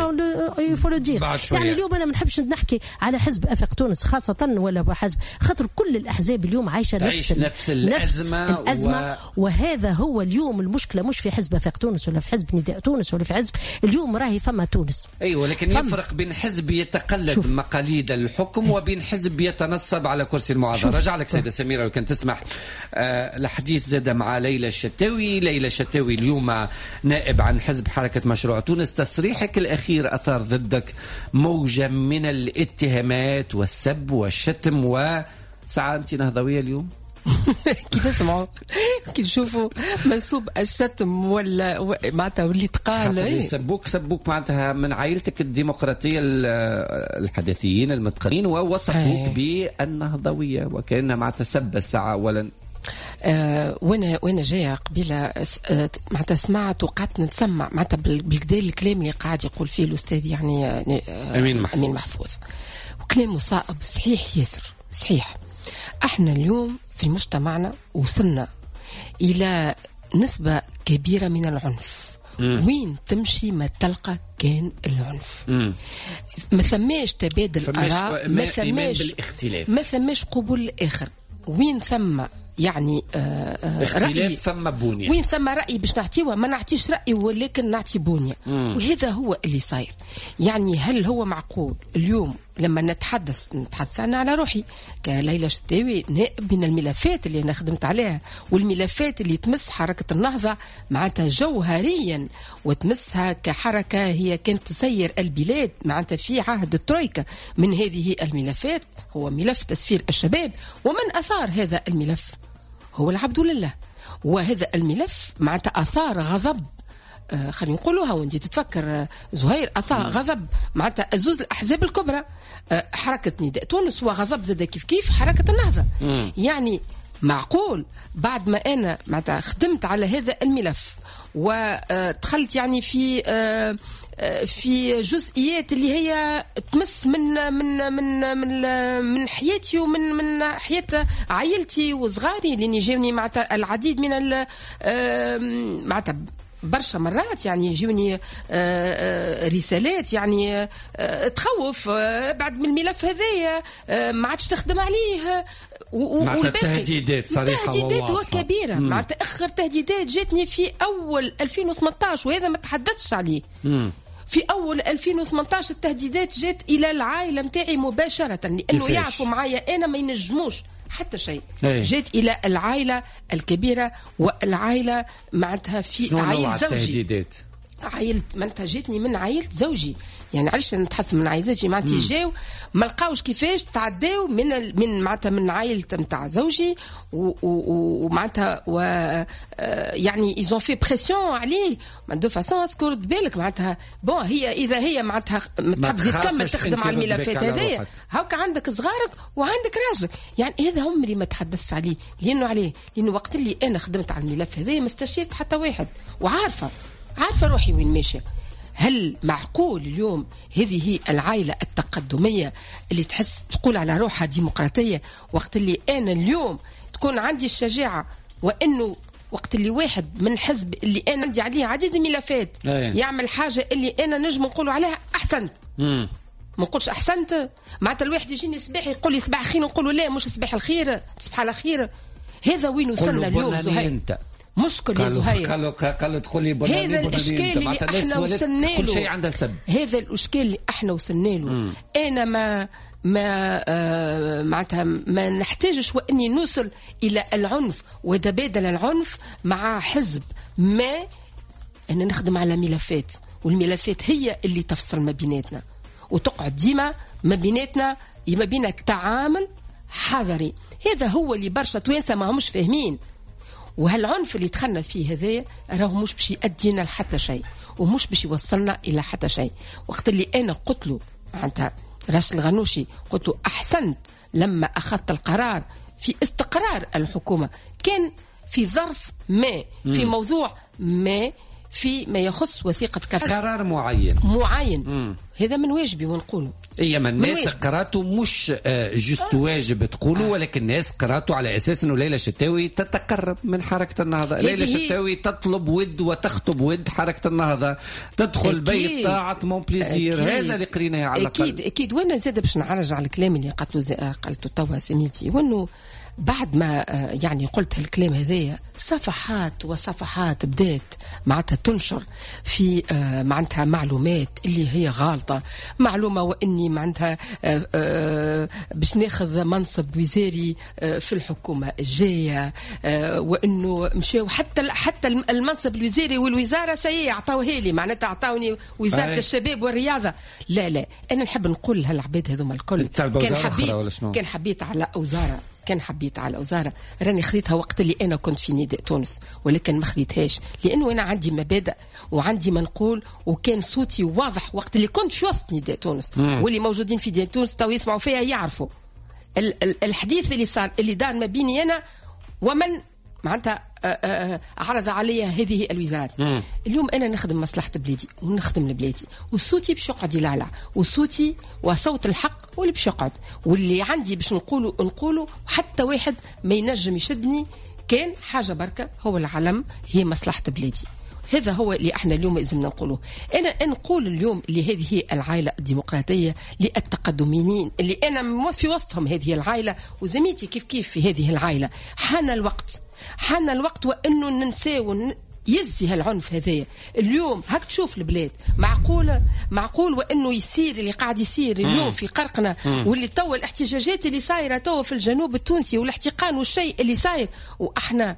يعني اليوم أنا ما نحبش نحكي على حزب أفق تونس خاصة ولا حزب، خاطر كل الأحزاب اليوم عايشة نفس, نفس الأزمة, نفس الأزمة و... وهذا هو اليوم المشكلة، مش في حزب أفق تونس ولا في حزب نداء تونس ولا في حزب. اليوم راهي فما تونس. أيوة، لكن فم... يفرق بين حزب يتقلد شوف. مقاليد الحكم وبين حزب يتنصب على كرسي المعارضة. رجع لك سيدة سميرة لو كنت تسمح. آه الحديث زاد مع ليلى الشتاوي. ليلى الشتاوي اليوم نائب عن حزب حركة مشروع تونس. تصريحك الأخير أثار ضدك موجة من الاتهامات والسب والشتم، وساعة أنت نهضوية اليوم. كيف اسمعوا كي نشوفوا منسوب الشتم ولا معناتها واللي تقال يسبوك سبوك معناتها من عائلتك الديمقراطية الحداثيين المتقنين، ووصفوك بالنهضوية وكأنها معناتها سب الساعة أولا. آه وانا وانا جايه قبيله آه معناتها سمعت وقعدت نتسمع معناتها بالكدا الكلام اللي قاعد يقول فيه الاستاذ يعني آه امين محفوظ. امين محفوظ وكلامه صائب صحيح ياسر صحيح. احنا اليوم في مجتمعنا وصلنا الى نسبه كبيره من العنف. مم. وين تمشي ما تلقى كان العنف. مم. ما ثماش تبادل اراء، ما ثماش ما ثماش قبول الاخر. وين ثم يعني آه رأي ثم بونية، وين ثم رأي باش نعطيوه ما نعطيش رأي ولكن نعطي بونية. مم. وهذا هو اللي صاير. يعني هل هو معقول اليوم لما نتحدث نتحدث أنا على روحي كليلى شتاوي نائب من الملفات اللي أنا خدمت عليها والملفات اللي تمس حركة النهضة معناتها جوهريا وتمسها كحركة هي كانت تسير البلاد معناتها في عهد الترويكا. من هذه الملفات هو ملف تسفير الشباب، ومن أثار هذا الملف هو العبد لله. وهذا الملف معناتها أثار غضب آه خلينا نقولوها وانت تتفكر آه زهير أثار غضب معناتها زوز الأحزاب الكبرى آه حركة نداء تونس وغضب زاد كيف كيف حركة النهضة. مم. يعني معقول بعد ما أنا معناتها خدمت على هذا الملف ودخلت يعني في آه في جزئيات اللي هي تمس من من من من من حياتي ومن من حياة عائلتي وصغاري اللي جاوني معناتها العديد من معناتها برشا مرات يعني يجوني رسالات يعني تخوف بعد من الملف هذايا ما عادش تخدم عليه معناتها تهديدات صريحة تهديدات وكبيرة معناتها اخر تهديدات جاتني في اول ألفين وثمانية عشر وهذا ما تحدثتش عليه. مم. في أول ألفين وثمانية عشر التهديدات جات إلى العائلة متاعي مباشرة لأنه يعرفوا معايا أنا ما ينجموش حتى شيء. جات إلى العائلة الكبيرة والعائلة معناتها في عائلة زوجي. التهديدات عائلة معناتها جاتني من عائلة زوجي يعني علاش نتحدث من عائلة زوجي معناتها جاو ما لقاوش كيفاش تعداو من ال... من معناتها من عائلة نتاع زوجي ومعناتها و... و... يعني ايزون في بريسيون عليه دو فاسون اسكور بالك معناتها بون هي اذا هي معناتها تحب تكمل تخدم على الملفات هذيا هاكا عندك صغارك وعندك راجلك يعني هذا عمري ما تحدثت عليه لانه عليه لانه وقت اللي انا خدمت على الملف هذايا ما استشيرت حتى واحد وعارفه عارفه روحي وين ماشيه. هل معقول اليوم هذه هي العائلة التقدمية اللي تحس تقول على روحها ديمقراطية وقت اللي أنا اليوم تكون عندي الشجاعة وأنه وقت اللي واحد من حزب اللي أنا عندي عليه عديد الملفات يعمل حاجة اللي أنا نجم نقول عليها أحسنت ما نقولش أحسنت معناتها الواحد يجيني صباح يقول لي صباح خير نقول له لا مش صباح الخير صباح على خير هذا وين وصلنا اليوم زهير؟ مشكل يا زهير. قالوا قالوا تقول لي بناني هذا الاشكال اللي احنا وصلنا له، كل شيء عندها سب. هذا الاشكال اللي احنا وصلنا له. انا ما ما آه معناتها ما نحتاجش واني نوصل الى العنف وتبادل العنف مع حزب ما. انا نخدم على ملفات، والملفات هي اللي تفصل ما بيناتنا وتقعد ديما ما بيناتنا ما بين التعامل حذري. هذا هو اللي برشا توانسه ما همش فاهمين. وهالعنف اللي دخلنا فيه هذا راهو مش باش يأدينا لحتى شيء ومش باش يوصلنا الى حتى شيء. وقت اللي انا قلت له معناتها راشد الغنوشي قلت له احسنت لما اخذت القرار في استقرار الحكومه، كان في ظرف ما، في موضوع ما، في ما يخص وثيقه كفاءة قرار معين معين مم. هذا من واجبي ونقوله. اي ما الناس قراتوا مش جست آه. واجب تقولوا آه. ولكن الناس قراتوا على اساس انه ليلى شتاوي تتقرب من حركه النهضه. ليلى شتاوي تطلب ود وتخطب ود حركه النهضه، تدخل بيت طاعه مون بليزير. هذا اللي قريناه على الاقل. اكيد اكيد. وانا زاد باش نعرج على الكلام اللي قالته قالته توا سميتي، وانه بعد ما يعني قلت هالكلام هذايا صفحات وصفحات بدات معناتها تنشر في معناتها معلومات اللي هي غالطه. معلومه واني معناتها باش ناخذ منصب وزاري في الحكومه الجايه، وانه مشاو حتى حتى المنصب الوزاري والوزاره سي عطاوها لي، معناتها عطاوني وزاره أي. الشباب والرياضه. لا لا انا نحب نقول هالعباد هذوما الكل كان حبيت كان حبيت على وزاره كان حبيت على وزارة راني خذيتها وقت اللي أنا كنت في نداء تونس، ولكن ما خذيتهاش لأنه أنا عندي مبادئ وعندي ما نقول، وكان صوتي واضح وقت اللي كنت في وسط نداء تونس. مم. واللي موجودين في نداء تونس تو يسمعوا فيها يعرفوا الحديث اللي صار اللي دار ما بيني أنا ومن معناتها عرض علي هذه الوزارات. مم. اليوم انا نخدم مصلحه بلادي ونخدم لبلادي، وصوتي باش يقعد يلعلع، وصوتي وصوت الحق واللي باش يقعد، واللي عندي باش نقوله نقوله، حتى واحد ما ينجم يشدني. كان حاجه بركه هو العلم، هي مصلحه بلادي. هذا هو اللي احنا اليوم لازم نقوله. انا نقول اليوم اللي هذه هي العائله الديمقراطيه للتقدميين اللي انا في وسطهم، هذه العائله وزميتي كيف كيف في هذه العائله. حان الوقت حان الوقت وانه ننساو يزي هالعنف هذايا. اليوم هاك تشوف البلاد معقوله معقول وانه يصير اللي قاعد يصير اليوم في قرقنا، واللي توا الاحتجاجات اللي صايره توا في الجنوب التونسي والاحتقان والشيء اللي صاير، واحنا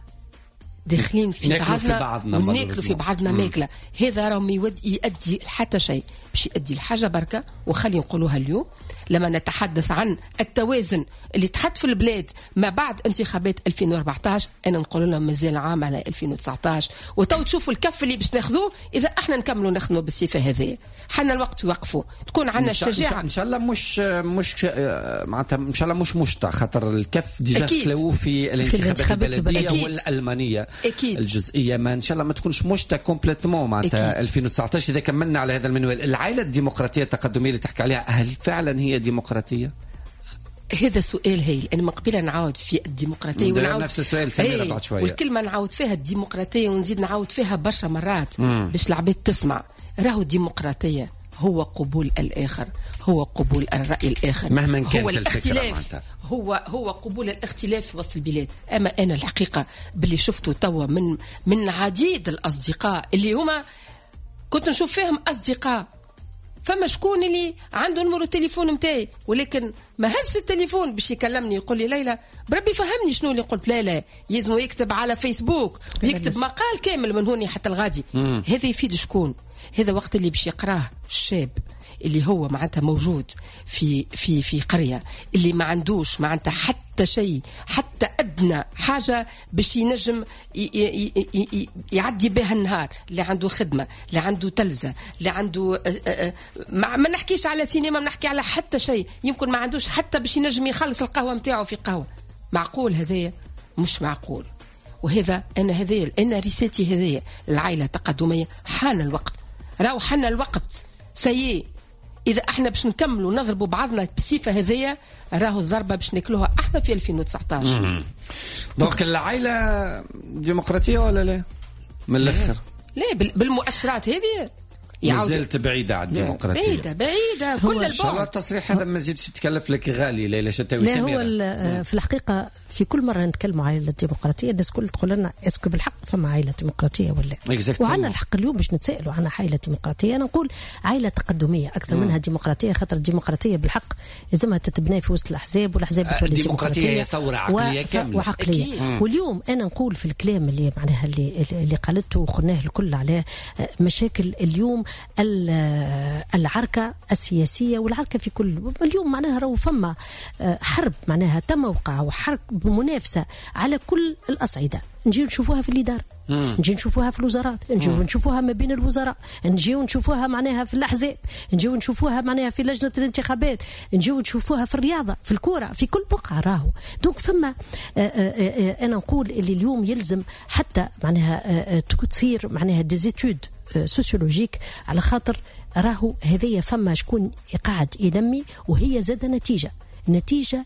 داخلين في بعضنا وناكلوا في بعضنا ماكله. هذا راه ما يؤدي حتى شيء، باش يؤدي لحاجه بركه. وخلي نقولوها اليوم لما نتحدث عن التوازن اللي تحط في البلاد ما بعد انتخابات ألفين وأربعطاش. انا نقول لهم مازال عام على ألفين وتسعطاش، وتو تشوفوا الكف اللي باش ناخذوه اذا احنا نكملوا ناخذوا بالصفه هذه. حنا الوقت يوقفوا، تكون عندنا الشجاعه. ان شاء الله مش مش معناتها ان شاء الله مش مشتع، خاطر الكف ديجا خلوه في الانتخابات البلديه والالمانيه أكيد. الجزئيه ما ان شاء الله ما تكونش مشتع كومبليتمون معناتها ألفين وتسعطاش اذا كملنا على هذا المنوال. العائله الديمقراطيه التقدميه اللي تحكي عليها، هل فعلا هي ديمقراطيه؟ هذا سؤال هايل. انا من قبل نعاود في الديمقراطيه ونعاود نفس السؤال سميرة بعد شويه، والكلمه نعاود فيها الديمقراطيه ونزيد نعاود فيها برشا مرات باش العباد تسمع. راهو الديمقراطيه هو قبول الاخر، هو قبول الراي الاخر مهما كانت هو الاختلاف، هو هو قبول الاختلاف في وسط البلاد. اما انا الحقيقه باللي شفته توا من من عديد الاصدقاء اللي هما كنت نشوف فيهم اصدقاء، فما شكون اللي عنده نمرو التليفون نتاعي ولكن ما هزش التليفون باش يكلمني يقول لي ليلى بربي فهمني شنو اللي قلت. لا لا يلزم يكتب على فيسبوك ويكتب مقال كامل من هوني حتى الغادي. هذا يفيد شكون؟ هذا وقت اللي باش يقراه الشاب اللي هو معناتها موجود في في في قريه اللي ما عندوش معناتها حتى شيء، حتى ادنى حاجه باش ينجم يعدي بها النهار، اللي عنده خدمه، اللي عنده تلفزه، اللي عنده ما نحكيش على سينما، ما نحكي على حتى شيء، يمكن ما عندوش حتى باش ينجم يخلص القهوه نتاعو في قهوه. معقول هذايا؟ مش معقول. وهذا انا هذايا انا رسالتي هذايا العائله التقدميه. حان الوقت، راهو حان الوقت سيء. إذا احنا باش نكملوا نضربوا بعضنا بالصفة هذية راهو الضربة باش ناكلوها احنا في ألفين وتسعطاش. دونك العائلة ديمقراطية ولا لا؟ من الأخر لا بالمؤشرات هذه مازالت بعيدة عن الديمقراطية. بعيدة بعيدة كل البعد. إن شاء الله التصريح هذا ما زيدش تكلف لك غالي ليلى شتاوي سميرة. لا هو في الحقيقة في كل مره نتكلموا على الديمقراطيه الناس كل تقول لنا اسكو بالحق فما عائله ديمقراطيه ولا exactly. وعندنا الحق اليوم باش نتسائلوا عن عائله ديمقراطيه. انا نقول عائله تقدميه اكثر مم. منها ديمقراطيه، خاطر الديمقراطيه بالحق لازمها تتبنى في وسط الاحزاب والاحزاب تولي ديمقراطيه هي ثوره عقليه كامله وعقليه. واليوم انا نقول في الكلام اللي معناها اللي اللي قالته وقلناه الكل على مشاكل اليوم العركه السياسيه والعركه في كل اليوم معناها راهو فما حرب معناها تم وقع وحرب منافسه على كل الاصعده. نجي نشوفوها في الإدارة، نجي نشوفوها في الوزارات، نجي نشوفوها ما بين الوزراء، نجي نشوفوها معناها في الأحزاب، نجي نشوفوها معناها في لجنة الانتخابات، نجي نشوفوها في الرياضة، في الكرة، في كل بقعة راهو. دونك فما آآ آآ أنا نقول اللي اليوم يلزم حتى معناها تصير معناها ديزيتود سوسيولوجيك على خاطر راهو هذيا فما شكون قاعد ينمي وهي زاد نتيجة نتيجة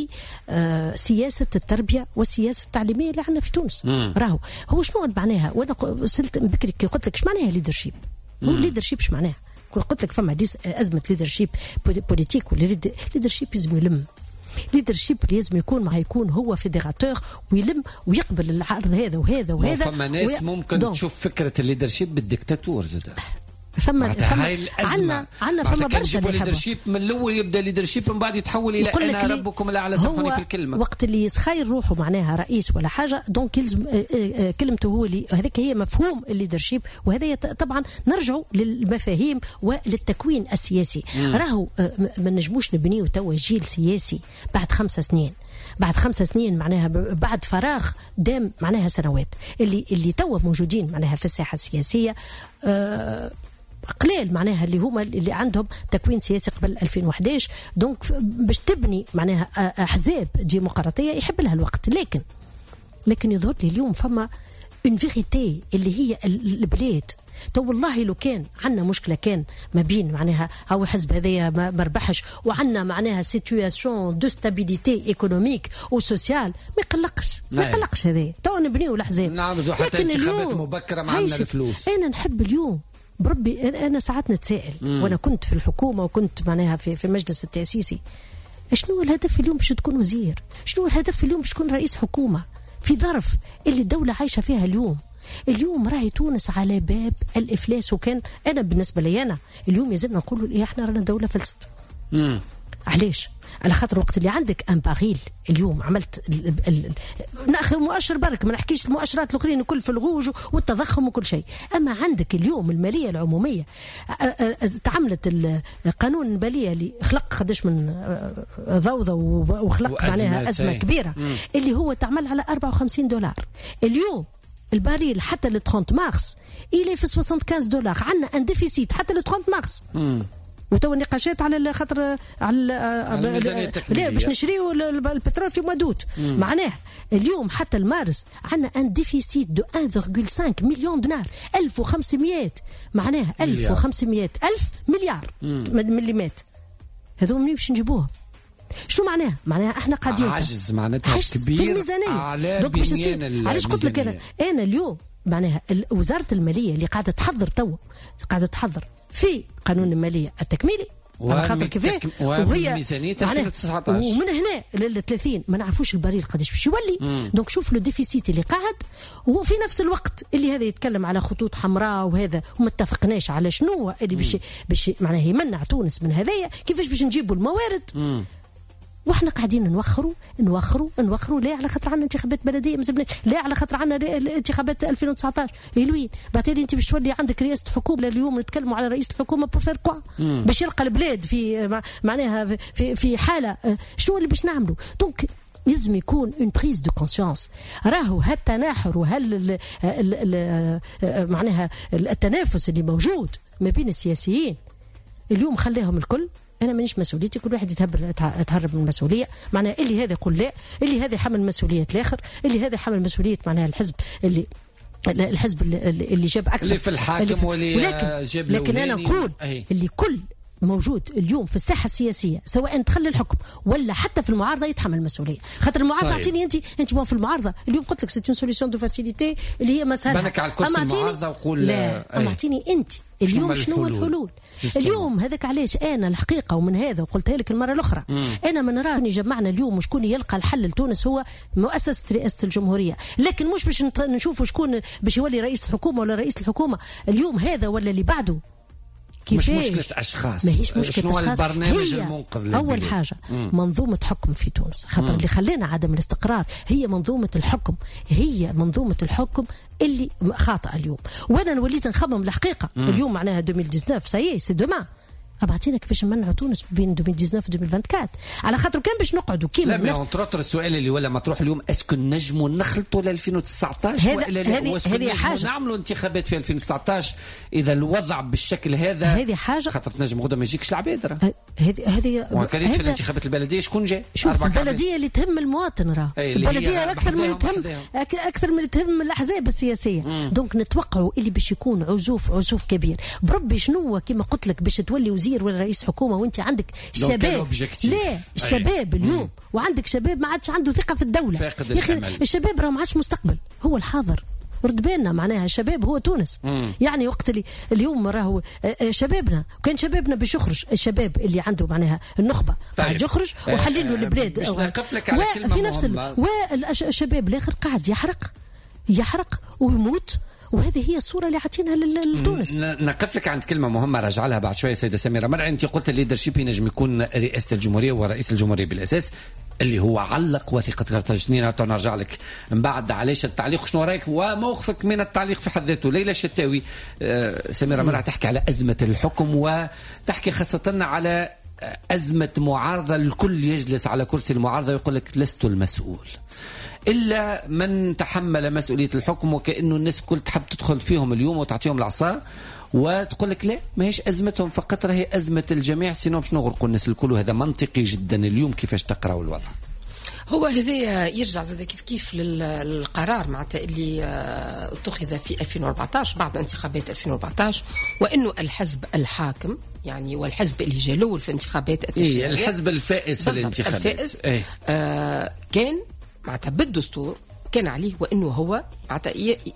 لسياسة التربية والسياسة التعليمية اللي عندنا في تونس. مم. راهو هو شنو معناها؟ وانا وصلت بكري كي قلت لك ايش معناها ليدرشيب؟ هو ليدرشيب ايش معناها؟ قلت لك فما أزمة ليدرشيب بوليتيك ولا ليدرشيب لازم يلم. ليدرشيب لازم يكون مع يكون هو فيديراتور ويلم ويقبل العرض هذا وهذا وهذا. فما ناس وي... ممكن دون. تشوف فكرة الليدرشيب بالديكتاتور زاد. فما فما عندنا عندنا فما برشا ليدرشيب من الاول يبدا ليدرشيب من بعد يتحول الى انا ربكم الاعلى سامحوني في الكلمه. وقت اللي يسخير روحه معناها رئيس ولا حاجه دونك يلزم كلمته هو اللي هذاك هي مفهوم الليدرشيب. وهذا طبعا نرجعوا للمفاهيم وللتكوين السياسي. راهو ما نجموش نبنيو توا جيل سياسي بعد خمسة سنين بعد خمسة سنين معناها بعد فراغ دام معناها سنوات اللي اللي توا موجودين معناها في الساحه السياسيه أه قليل معناها اللي هما اللي عندهم تكوين سياسي قبل ألفين وأحد عشر. دونك باش تبني معناها احزاب ديمقراطيه يحب لها الوقت. لكن لكن يظهر لي اليوم فما اون فيغيتي اللي هي البلاد. تو والله لو كان عندنا مشكله كان ما بين معناها هو حزب هذايا ما ربحش وعندنا معناها سيتوياسيون دو ستابيليتي ايكونوميك وسوسيال ما يقلقش ما يقلقش هذايا. تو نبنيو الاحزاب نعملوا حتى انتخابات مبكره ما عندنا الفلوس. انا نحب اليوم بربي انا ساعات نتسائل مم. وانا كنت في الحكومه وكنت معناها في في المجلس التاسيسي شنو الهدف اليوم باش تكون وزير؟ شنو الهدف اليوم باش تكون رئيس حكومه في ظرف اللي الدوله عايشه فيها اليوم؟ اليوم راهي تونس على باب الافلاس. وكان انا بالنسبه لي انا اليوم يزلنا نقولوا إيه احنا رانا دوله فلست. امم علاش؟ على خاطر وقت اللي عندك ان باغيل اليوم عملت ال ال ناخذ مؤشر برك ما نحكيش المؤشرات الاخرين كل في الغوج والتضخم وكل شيء. اما عندك اليوم الماليه العموميه تعملت القانون الماليه اللي خلق قداش من ضوضاء وخلق معناها ازمه كبيره مم. اللي هو تعمل على أربعة وخمسين دولار. اليوم الباريل حتى ل ثلاثين مارس إلي في خمسة وستين دولار. عندنا ان ديفيسيت حتى ل ثلاثين مارس مم. وتو النقاشات على خاطر على لا باش نشريو البترول في مودوت. معناه اليوم حتى المارس عندنا ان ديفيسيت دو واحد فاصلة خمسة مليون دينار ألف وخمسمائة معناه ألف وخمسمائة ألف مليار مليمات. هذو منين باش نجيبوها؟ شو معناها؟ معناها احنا قاعدين عجز معناتها كبير في الميزانيه. على بنيان. علاش قلت لك انا انا اليوم معناها وزاره الماليه اللي قاعده تحضر تو قاعده تحضر في قانون الماليه التكميلي على خاطر كيفاه وهي ميزانيه ألفين وتسعة عشر ومن هنا لل ثلاثين ما نعرفوش البريل قداش باش يولي. دونك شوف لو ديفيسيت اللي قاعد وفي نفس الوقت اللي هذا يتكلم على خطوط حمراء وهذا وما اتفقناش على شنو اللي باش باش معناها يمنع تونس من هذايا كيفاش باش نجيبوا الموارد. مم. واحنا قاعدين نوخروا نوخروا نوخروا لا على خاطر عندنا انتخابات بلديه مازلنا لا على خاطر عندنا انتخابات ألفين وتسعة عشر. يلوين بعدين انت باش تولي عندك رئاسه حكومه. اليوم نتكلموا على رئيس الحكومه بوفير كوا باش يلقى البلاد في معناها في في حاله شنو اللي باش نعملوا. دونك لازم يكون اون بريز دو كونسيونس. راهو هالتناحر وهال معناها التنافس اللي موجود ما بين السياسيين اليوم خلاهم الكل انا مانيش مسؤوليتي. كل واحد يتهبر يتهرب من المسؤوليه. معناها اللي هذا يقول لا اللي هذا يحمل مسؤوليه الاخر اللي هذا يحمل مسؤوليه معناها الحزب اللي الحزب اللي جاب اكثر اللي في الحاكم واللي جاب. لكن انا نقول اللي كل موجود اليوم في الساحه السياسيه سواء تخلي الحكم ولا حتى في المعارضه يتحمل المسؤوليه. خاطر المعارضه اعطيني انت انت في المعارضه اليوم قلت لك سيتون سوليسيون دو فاسيليتي اللي هي مسارها بانك على الكرسي المعارضه وقول لا اما اعطيني انت اليوم شنو هو الحلول اليوم. هذاك علاش انا الحقيقه ومن هذا وقلتها لك المره الاخرى مم. انا من راني جمعنا اليوم وشكون يلقى الحل لتونس هو مؤسسه رئاسه الجمهوريه، لكن مش باش نشوفوا شكون باش يولي رئيس الحكومه ولا رئيس الحكومه اليوم هذا ولا اللي بعده. مش مشكلة أشخاص، ماهيش مشكلة شنو أشخاص. البرنامج المنقذ أول حاجة مم. منظومة حكم في تونس، خاطر اللي خلينا عدم الاستقرار هي منظومة الحكم، هي منظومة الحكم اللي خاطئة اليوم. وأنا وليت نخمم الحقيقة مم. اليوم معناها ألفين وتسعطاش سي سي دوما أبعتينا كيفاش نمنعوا تونس بين ألفين وتسعطاش و ألفين وأربعة وعشرين على خاطر كان باش نقعدوا كيما لا مي اونتروتر السؤال اللي ولا مطروح اليوم اسكو نجموا نخلطوا ل ألفين وتسعطاش ولا لا هذه حاجه نعملوا انتخابات في ألفين وتسعطاش اذا الوضع بالشكل هذا هذه حاجه خاطر تنجم غدا ما يجيكش العباد راه هذه هذه وكانت في الانتخابات البلديه شكون جاء شوف البلديه اللي تهم المواطن راه البلديه اكثر من تهم اكثر من تهم الاحزاب السياسيه مم. دونك نتوقعوا اللي باش يكون عزوف عزوف كبير بربي شنو كما قلت لك باش تولي وزير ولا رئيس حكومه وانت عندك شباب لا الشباب اليوم مم. وعندك شباب ما عادش عنده ثقه في الدوله يا اخي الشباب راه ما عادش مستقبل هو الحاضر رد بالنا معناها الشباب هو تونس مم. يعني وقت اللي اليوم راهو شبابنا كان شبابنا باش يخرج الشباب اللي عنده معناها النخبه قاعد طيب. يخرج وحلل له البلاد باش نقف لك على كلمه في نفس والشباب الاخر قاعد يحرق يحرق ويموت وهذه هي الصورة اللي عطيناها لتونس. نقف لك عند كلمة مهمة راجع لها بعد شوية سيدة سميرة مرعي. أنت قلت الليدرشيب ينجم يكون رئاسة الجمهورية ورئيس الجمهورية بالأساس اللي هو علق وثيقة كارتاجنين. نرجع لك من بعد علاش التعليق شنو رايك وموقفك من التعليق في حد ذاته. ليلى الشتاوي آه سميرة مرعي تحكي على أزمة الحكم وتحكي خاصة على أزمة معارضة الكل يجلس على كرسي المعارضة ويقول لك لست المسؤول إلا من تحمل مسؤولية الحكم وكأنه الناس كل تحب تدخل فيهم اليوم وتعطيهم العصا وتقول لك لا ما هيش أزمتهم فقط راهي أزمة الجميع سينو باش نغرقوا الناس الكل. وهذا منطقي جدا اليوم كيفاش تقرأوا الوضع. هو هذا يرجع زاد كيف كيف للقرار معناتها اللي اتخذ في ألفين وأربعطاش بعد انتخابات ألفين وأربعطاش وانه الحزب الحاكم يعني والحزب اللي جالو في الانتخابات التشريعيه إيه الحزب الفائز في الانتخابات الفائز إيه؟ آه كان معناتها بالدستور كان عليه وانه هو معناتها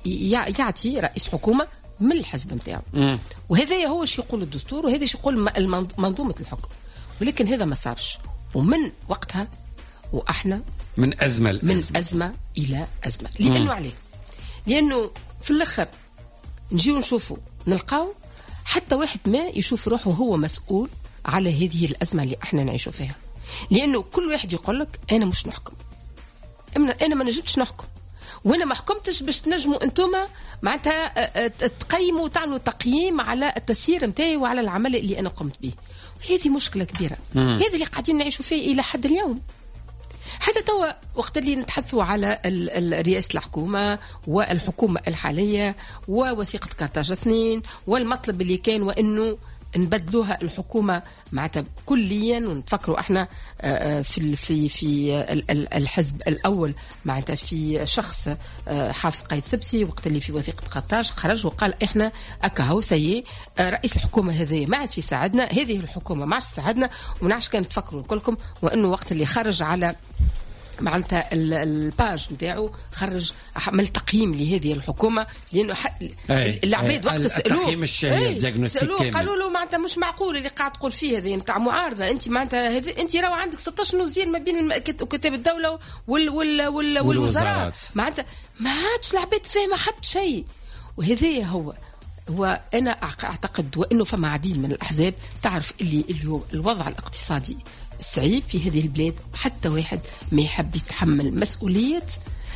يعطي رئيس حكومه من الحزب نتاعو وهذا هو شو يقول الدستور وهذا شو يقول منظومه الحكم ولكن هذا ما صارش ومن وقتها واحنا من ازمه من أزمة, أزمة الى ازمه لانه عليه لانه في الاخر نجيو نشوفوا نلقاو حتى واحد ما يشوف روحه هو مسؤول على هذه الازمه اللي احنا نعيشوا فيها لانه كل واحد يقول لك انا مش نحكم انا ما نجمتش نحكم وانا ما حكمتش باش تنجموا انتوما معناتها تقيموا وتعملوا تقييم على التسيير نتاعي وعلى العمل اللي انا قمت به وهذه مشكله كبيره هذا اللي قاعدين نعيشوا فيه الى حد اليوم حتى توا وقت اللي نتحدثوا على رئاسة الحكومة والحكومة الحالية ووثيقة كارتاج اثنين والمطلب اللي كان وانه نبدلوها الحكومة معناتها كليا ونتفكروا احنا في في في الحزب الاول معناتها في شخص حافظ قايد سبسي وقت اللي في وثيقة كارتاج خرج وقال احنا اكاهو سيء رئيس الحكومة هذه ما عادش يساعدنا هذه الحكومة ما عادش تساعدنا وما عادش كان تفكروا كلكم وانه وقت اللي خرج على معناتها الباج نتاعو خرج عمل تقييم لهذه الحكومه لانه العباد وقت سالوه سالوه قالوا له معناتها مش معقول اللي قاعد تقول فيه هذه نتاع معارضه انت معناتها انت راهو عندك ستطاش وزير ما بين كتاب الدوله وال وال وال والوزارات معناتها ما عادش العباد فاهمه حتى شيء وهذا هو هو انا اعتقد وانه فما عديد من الاحزاب تعرف اللي اليوم الوضع الاقتصادي صعيب في هذه البلاد حتى واحد ما يحب يتحمل مسؤولية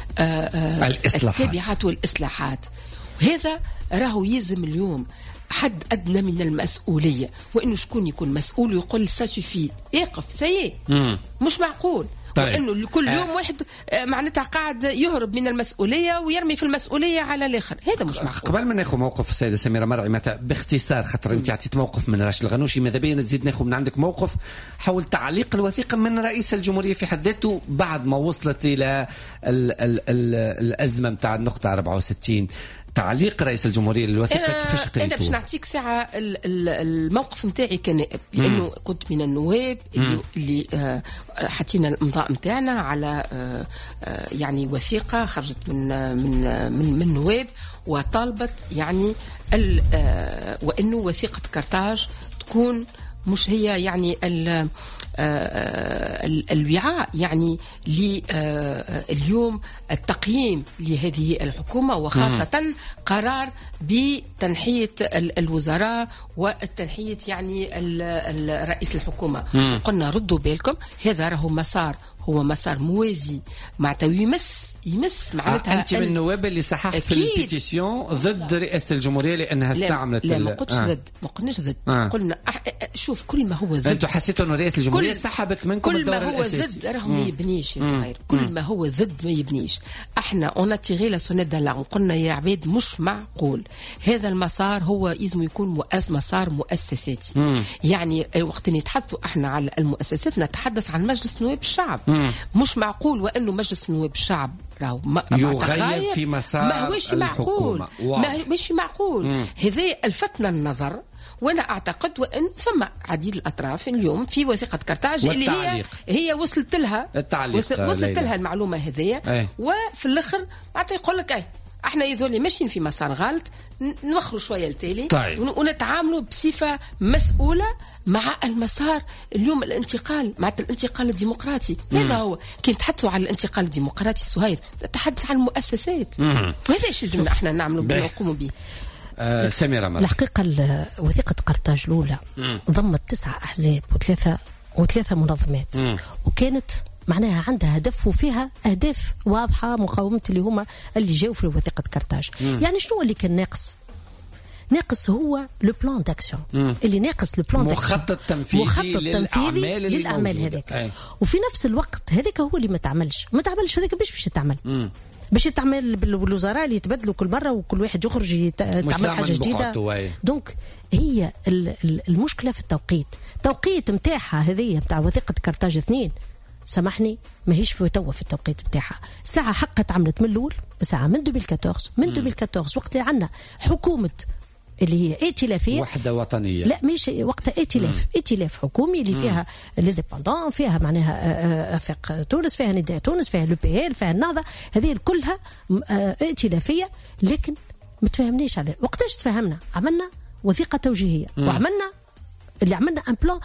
التبعات والإصلاحات وهذا راهو يلزم اليوم حد أدنى من المسؤولية وإنه شكون يكون مسؤول ويقول ساسوفي اقف سيء مش معقول طيب. وانه كل يوم واحد معناتها قاعد يهرب من المسؤوليه ويرمي في المسؤوليه على الاخر هذا مش معقول. قبل ما ناخذ موقف السيده سميره مرعي متى باختصار خاطر انت عطيت موقف من راشد الغنوشي ماذا بينا تزيد ناخذ من عندك موقف حول تعليق الوثيقه من رئيس الجمهوريه في حد ذاته بعد ما وصلت الى ال ال ال الازمه نتاع النقطه أربعة وستين تعليق رئيس الجمهوريه للوثيقه كيفاش قريتوه؟ انا باش نعطيك ساعه الموقف نتاعي كنائب، لانه كنت من النواب اللي, اللي آه حطينا الامضاء نتاعنا على آه آه يعني وثيقه خرجت من آه من آه من من نواب وطالبت يعني آه وانه وثيقه كرتاج تكون مش هي يعني ال الوعاء يعني لليوم التقييم لهذه الحكومة، وخاصة قرار بتنحية الوزراء والتنحية يعني رئيس الحكومة. مم. قلنا ردوا بالكم، هذا راهو مسار هو مسار موازي معناتها يمس يمس معناتها. آه انت من النواب اللي صححت في البيتيسيون ضد رئاسه الجمهوريه لانها استعملت. لا ما قلتش ضد، ما قلناش ضد، آه. قلنا شوف كل ما هو ضد. انتوا حسيتوا انه رئاسه الجمهوريه سحبت منكم الدور الاساسي. كل ما هو ضد راهو ما يبنيش يا زهير، كل ما هو ضد ما يبنيش. احنا اون تيغي لا سونيت دالارم، قلنا يا عباد مش معقول هذا المسار هو لازم يكون مؤسس مسار مؤسساتي. مم. يعني وقت نتحدثوا احنا على المؤسسات نتحدث عن مجلس نواب الشعب. مم. مش معقول وانه مجلس نواب الشعب راهو يغير في مسار ما هوش معقول، ما هوش معقول. هذا الفتنا النظر، وانا اعتقد وان ثم عديد الاطراف اليوم في وثيقه كرتاج اللي هي هي وصلت لها التعليق وصلت, وصلت لها المعلومه هذيا. ايه. وفي الاخر معناتها يقول لك اي احنا يذولي ماشيين في مسار غلط، نوخروا شويه التالي. طيب. ونتعاملوا بصفه مسؤوله مع المسار اليوم الانتقال مع الانتقال الديمقراطي. هذا هو كي نتحدثوا على الانتقال الديمقراطي سهير نتحدث عن المؤسسات، وهذا الشيء لازمنا احنا نعملوا به ونقوموا به. آه سميرة مرة. الحقيقة وثيقة قرطاج الأولى ضمت تسعة أحزاب وثلاثة وثلاثة منظمات. مم. وكانت معناها عندها هدف وفيها أهداف واضحة مقاومة اللي هما اللي جاوا في وثيقة قرطاج. مم. يعني شنو اللي كان ناقص؟ ناقص هو لو بلان داكسيون، اللي ناقص لو بلان داكسيون، مخطط تنفيذي مخطط للأعمال, تنفيذي للأعمال هذاك. أي. وفي نفس الوقت هذاك هو اللي ما تعملش ما تعملش هذاك باش باش تعمل مم. باش تعمل بالوزراء اللي يتبدلوا كل مره وكل واحد يخرج يتعمل حاجه جديده. دونك هي المشكله في التوقيت، توقيت نتاعها هذه نتاع وثيقه قرطاج اثنين سامحني ماهيش في توا في التوقيت نتاعها. ساعه حقا تعملت من الاول، ساعه من ألفين وأربعطاش من ألفين وأربعطاش وقت اللي عندنا حكومه اللي هي ائتلافيه وحده وطنيه. لا مش وقتها ائتلاف ائتلاف حكومي اللي فيها ليزيبوندون، فيها معناها افاق تونس، فيها نداء تونس، فيها لو بي ال، فيها النهضه، هذه كلها ائتلافيه. لكن ما تفهمنيش عليه. وقتاش تفهمنا؟ عملنا وثيقه توجيهيه مم. وعملنا اللي عملنا ان بلان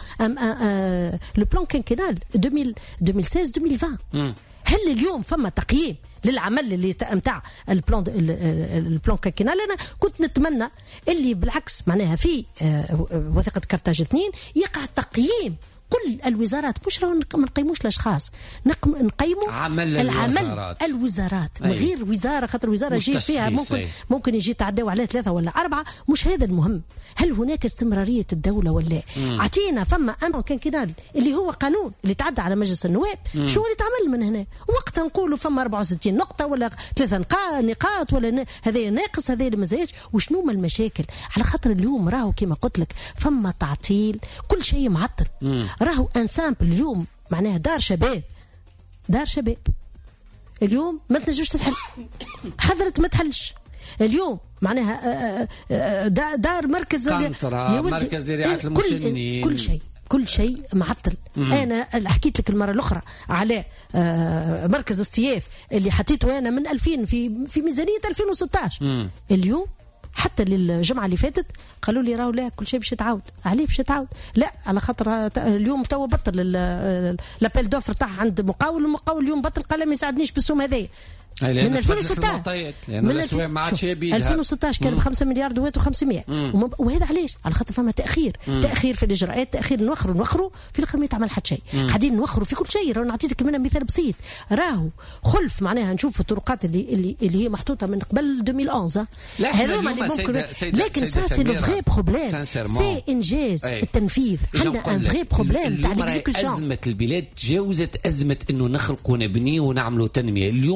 لو بلان كينكينال ألفين وستة عشر ألفين وعشرين. هل اليوم فما تقييم للعمل اللي نتاع البلان البلان كينكينال؟ انا كنت نتمنى اللي بالعكس معناها في وثيقه قرطاج اثنين يقع تقييم كل الوزارات، مش ما نقيموش الاشخاص، نقيموا عمل العمل الوزارات, الوزارات. من غير وزاره، خاطر وزاره جاي فيها ممكن ممكن يجي تعداو على ثلاثه ولا اربعه، مش هذا المهم. هل هناك استمراريه الدوله ولا؟ اعطينا فما امر كينكينال اللي هو قانون اللي تعدى على مجلس النواب، مم. شو اللي تعمل من هنا؟ وقتها نقولوا فما أربعة وستين نقطه ولا ثلاثه نقاط ولا هذا ناقص هذا اللي ما زايدش. وشنو ما المشاكل؟ على خاطر اليوم راهو كما قلت لك فما تعطيل، كل شيء معطل. مم. راهو انسامبل اليوم معناها دار شباب، دار شباب اليوم ما تنجمش تحل، حضرت ما تحلش اليوم معناها دار مركز مركز لرعاية المسنين، كل شيء كل شيء معطل. مم. انا حكيت لك المره الاخرى على مركز استياف اللي حطيته انا من ألفين في في ميزانيه ألفين وستة عشر. مم. اليوم حتى للجمعه اللي فاتت قالوا لي راهو لا كل شيء باش يتعاود. عليه باش يتعاود؟ لا على خاطر اليوم توا بطل لابيل دوفر تاع عند مقاول، المقاول اليوم بطل قال ما يساعدنيش بالسوم هذايا من ألفين وستة عشر. لأن الأسواق ما عادش يبيدها. ألفين وستة عشر كان ب خمسة مليار دوات وخمسمائة، وهذا علاش؟ على خاطر فما تأخير، مم. تأخير في الإجراءات، تأخير نوخروا نوخروا في الآخر ما يتعمل حتى شيء. قاعدين نوخروا في كل شيء. راهو نعطيك منها مثال بسيط، راهو خلف معناها نشوف الطرقات اللي اللي اللي هي محطوطة من قبل ألفين وأحد عشر. هذوما اللي ممكن، لكن سا سي لو فري بروبليم، سي إنجاز التنفيذ. عندنا ان فري بروبليم تاع ليكزيكسيون. أزمة البلاد تجاوزت أزمة إنه نخلقوا ونبني ونعملوا تنمية. اليوم أزمة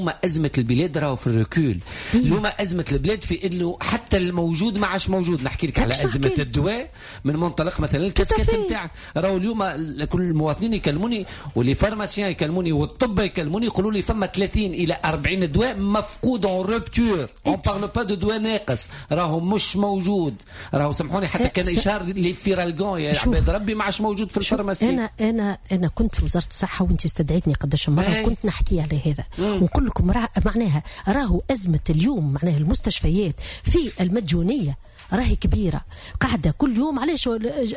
ازمه البلاد راهو في الركول. اليوم ازمه البلاد في انه حتى الموجود ما عادش موجود. نحكي لك على ازمه الدواء من منطلق مثلا الكاسكات نتاعك. راهو اليوم كل المواطنين يكلموني واللي فارماسيان يكلموني والطب يكلموني يقولوا لي فما ثلاثين الى أربعين دواء مفقود اون روبتور. اون بارل با دو دواء ناقص، راهو مش موجود. راهو سامحوني حتى كان اشهار لي فيرالغون يا عباد ربي ما عادش موجود في الفارماسي. انا انا انا كنت في وزاره الصحه وانت استدعيتني قداش مره كنت نحكي على هذا ونقول لكم معناها راهو ازمه اليوم معناها المستشفيات في المديونيه راهي كبيره قاعده كل يوم. علاش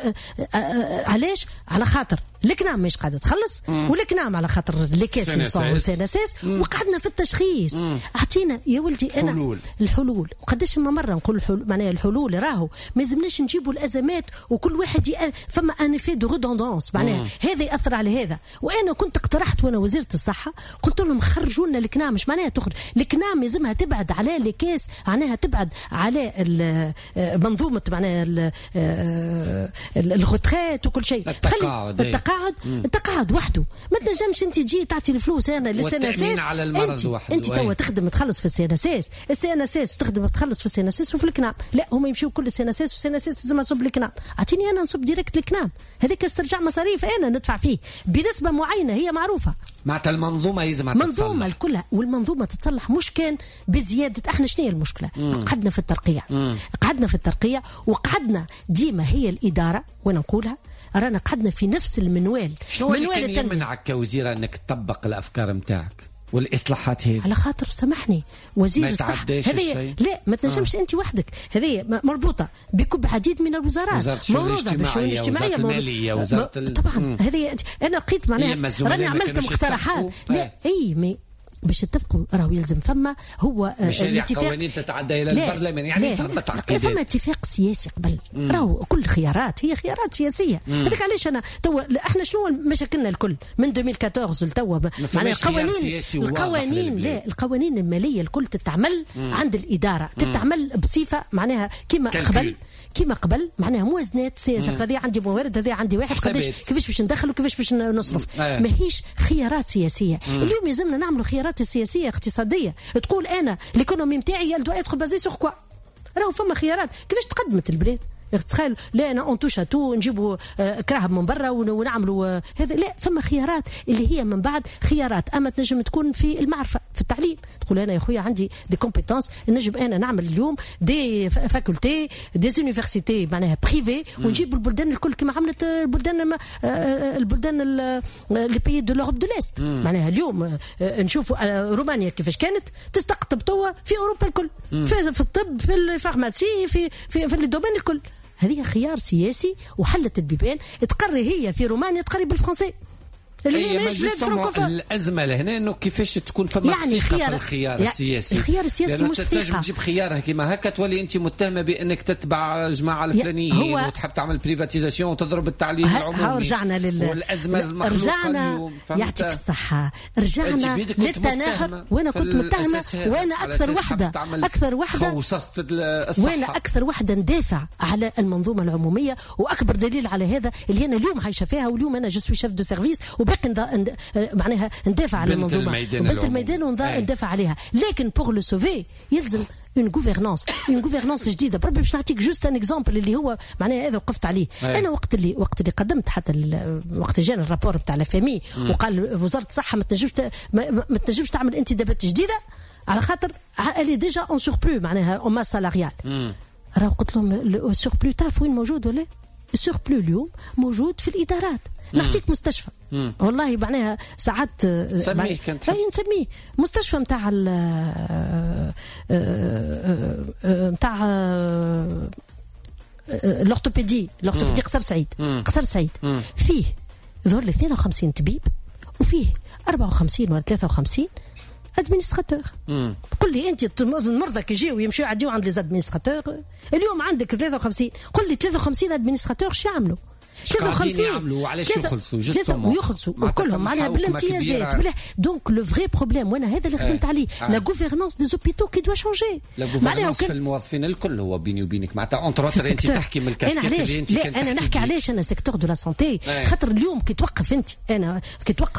علاش على خاطر الكنام مش قاعده تخلص والكنام على خاطر ليكاس نسون سيناسيس وقعدنا في التشخيص. اعطينا يا ولدي انا حلول. الحلول وقداش ما مره نقول الحلول معناها الحلول راهو ما يلزمناش نجيبوا الازمات وكل واحد يأ... فما ان في دو ريدوندونس معناها هذا ياثر على هذا. وانا كنت اقترحت وانا وزيره الصحه قلت لهم خرجوا لنا الكنام. مش معناها تخرج الكنام لازمها تبعد على ليكاس معناها تبعد على منظومه معناها الغوتريت وكل شيء. التقاعد التقاعد التقاعد وحده ما تنجمش انت تجي تعطي الفلوس انا للسيناسيس على المرض انت وحده. انت توا تخدم تخلص في السيناسيس السيناسيس تخدم تخلص في السيناسيس وفي الكنام. لا هما يمشيو كل السيناسيس والسيناسيس لازم نصب الكنام. اعطيني انا نصب ديريكت الكنام. هذيك استرجع مصاريف انا ندفع فيه بنسبه معينه هي معروفه. معناتها المنظومه لازم تتصلح. منظومه الكلها والمنظومه تتصلح مش كان بزياده. احنا شنو هي المشكله؟ مم. قعدنا في الترقيع مم. قعدنا في الترقيع وقعدنا ديما هي الاداره وانا نقولها رانا قعدنا في نفس المنوال. شنو اللي كان يمنعك كوزيره انك تطبق الافكار نتاعك والاصلاحات هذه؟ على خاطر سامحني وزير الصحه هذه لا ما تنجمش آه. انت وحدك. هذه مربوطه بكب عديد من الوزارات وزاره الشؤون الاجتماعيه وزاره الماليه وزاره ال... طبعا هذه انا لقيت معناها راني عملت مقترحات. لا اي مي باش تتفقوا راهو يلزم فما هو مش الاتفاق قوانين تتعدى الى البرلمان يعني ثم تعقيدات. فما اتفاق سياسي قبل راهو كل خيارات هي خيارات سياسيه. هذاك علاش انا توا احنا شنو مشاكلنا الكل من ألفين وأربعطاش لتوا معناها القوانين القوانين لا القوانين الماليه الكل تتعمل مم. عند الاداره تتعمل بصفه معناها كما قبل كما قبل معناها موازنات سياسه. هذه عندي موارد هذه عندي واحد قداش كيفاش باش ندخل وكيفاش باش نصرف. ماهيش خيارات سياسيه. مم. اليوم لازمنا نعملوا خيارات سياسيه اقتصاديه تقول انا ليكونومي نتاعي يل دو اتر بازي سور كوا. راهو فما خيارات كيفاش تقدمت البلاد. تخيل لا انا اون توش تو نجيبوا كراهب من برا ونعملوا هذا. لا فما خيارات اللي هي من بعد خيارات. اما تنجم تكون في المعرفه في التعليم تقول انا يا خويا عندي دي كومبيتونس نجم انا نعمل اليوم دي فاكولتي دي زونيفرسيتي معناها بريفي ونجيب البلدان الكل كما عملت البلدان البلدان لي بيي دو لوروب دو ليست. معناها اليوم نشوفوا رومانيا كيفاش كانت تستقطب توا في اوروبا الكل في, في الطب في الفارماسي في في في الدومين الكل. هذه خيار سياسي وحلت البيبان. تقري هي في رومانيا تقري بالفرنسي اللي هي مش الازمه لهنا انه كيفاش تكون فما يعني خيار في الخيار يعني السياسي. الخيار السياسي مش تنجم تجيب خيارها كيما هكا تولي انت متهمه بانك تتبع جماعه الفلانيين وتحب تعمل بريفاتيزاسيون وتضرب التعليم العمومي. رجعنا لل والازمه المخلوقه اليوم يعطيك الصحه. رجعنا للتناغم وانا كنت متهمه وانا اكثر وحده اكثر وحده وانا اكثر وحده ندافع على المنظومه العموميه. واكبر دليل على هذا اللي انا اليوم عايشه فيها واليوم انا جو سوي شيف دو سيرفيس باقي معناها ندافع على المنظومه بنت الميدان وندافع عليها. لكن بور لو سوفي يلزم اون غوفرنانس اون غوفرنانس جديده. بربي باش نعطيك جوست ان اكزامبل اللي هو معناها هذا وقفت عليه. أي. انا وقت اللي وقت اللي قدمت حتى وقت جانا الرابور نتاع لا فامي وقال وزاره الصحه ما تنجمش ما, ما تنجمش تعمل انتدابات جديده على خاطر اللي ديجا اون سوربلو معناها اون ماس سالاريال. راه قلت لهم السوربلو تعرف وين موجود ولا السوربلو اليوم موجود في الادارات. نعطيك مستشفى مم. والله معناها ساعات سميه كانت اي نسميه مستشفى نتاع نتاع الاورتوبيدي الاورتوبيدي قصر سعيد قصر سعيد مم. فيه ظهر اثنين وخمسين طبيب وفيه أربعة وخمسين ولا ثلاثة وخمسين ادمينستراتور. قل لي انت المرضى كي يجيو يمشيو يعديو عند لي ادمينستراتور. اليوم عندك ثلاثة وخمسين قل لي ثلاثة وخمسين ادمينستراتور شو يعملوا؟ ثلاثة وخمسين يعملوا وعلاش يخلصوا جوستومون ويخلصوا وكلهم معناها بالامتيازات بلا. دونك لو فري بروبليم وانا هذا اللي خدمت عليه لا غوفرنانس دي زوبيتو كي دوا شونجي. لا غوفرنانس في الموظفين الكل هو بيني وبينك معناتها اونتر اوتر انت تحكي من الكاسكيت اللي انت لا انا نحكي علاش انا سيكتور دو لا سونتي خاطر اليوم كي توقف انت انا كي توقف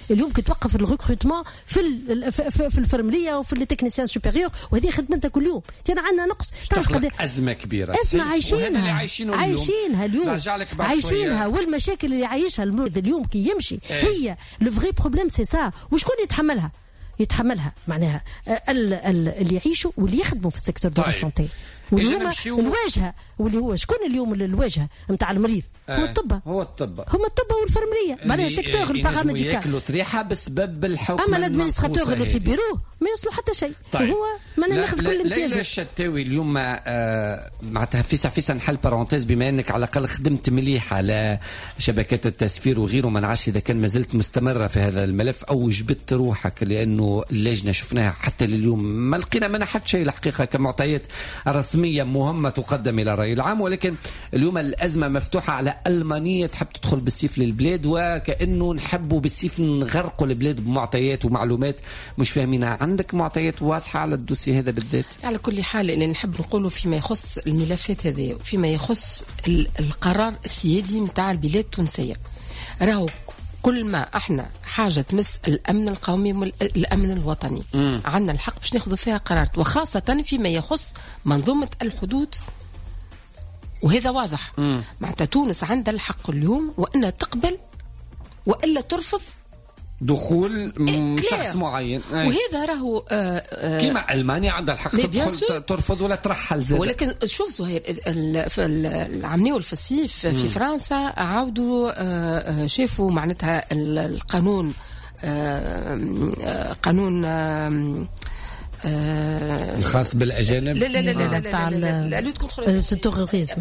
اليوم كي توقف الريكروتمون في في, في الفرمليه وفي لي تكنيسيان سوبيريور، وهذه خدمتها كل يوم. انا عندنا نقص، تعرف قد ازمه كبيره اسمع عايشينها عايشينها عايشينها اليوم عايشينها والمشاكل اللي يعيشها المريض اليوم كي يمشي ايه. هي لو فري بروبليم سي سا، وشكون يتحملها؟ يتحملها معناها اللي يعيشوا واللي يخدموا في السيكتور دو لا سونتي، واليوم الواجهه واللي هو شكون اليوم الواجهه نتاع المريض؟ آه. هو الطب هو الطب هما الطب والفرمليه، معناها سيكتور الباراميديكال ياكلوا طريحه بسبب الحكم. اما الادمينستراتور اللي في البيرو ما يوصلوا حتى شيء. طيب. هو معناها ناخذ كل الامتيازات. ليلى الشتاوي اليوم آه معناتها فيسا فيسا نحل بارونتيز، بما انك على الاقل خدمت مليح على شبكات التسفير وغيره، ما نعرفش اذا كان ما زلت مستمره في هذا الملف او جبت روحك، لانه اللجنه شفناها حتى لليوم ما لقينا منها حتى شيء الحقيقه كمعطيات رسميه مهمه تقدم الى الراي العام. ولكن اليوم الازمه مفتوحه على المانيه تحب تدخل بالسيف للبلاد، وكانه نحبوا بالسيف نغرقوا البلاد بمعطيات ومعلومات مش فاهمينها. عندك معطيات واضحه على الدوسي هذا بالذات؟ على كل حال اللي نحب نقوله فيما يخص الملفات هذه، فيما يخص القرار السيادي نتاع البلاد التونسيه، راهو كل ما احنا حاجه تمس الامن القومي والامن الوطني م. عندنا الحق باش ناخذوا فيها قرارات، وخاصه فيما يخص منظومه الحدود، وهذا واضح. معناتها تونس عندها الحق اليوم وانها تقبل والا ترفض دخول شخص معين، وهذا راهو آه آه كما المانيا عندها الحق تدخل ترفض ولا ترحل زاد. ولكن شوف زهير، في العام والفصيف في فرنسا عاودوا آه شافوا معناتها القانون آه قانون آه الخاص بالاجانب. لا لا لا لا لا لا لا لوت كونتر التيروريزم،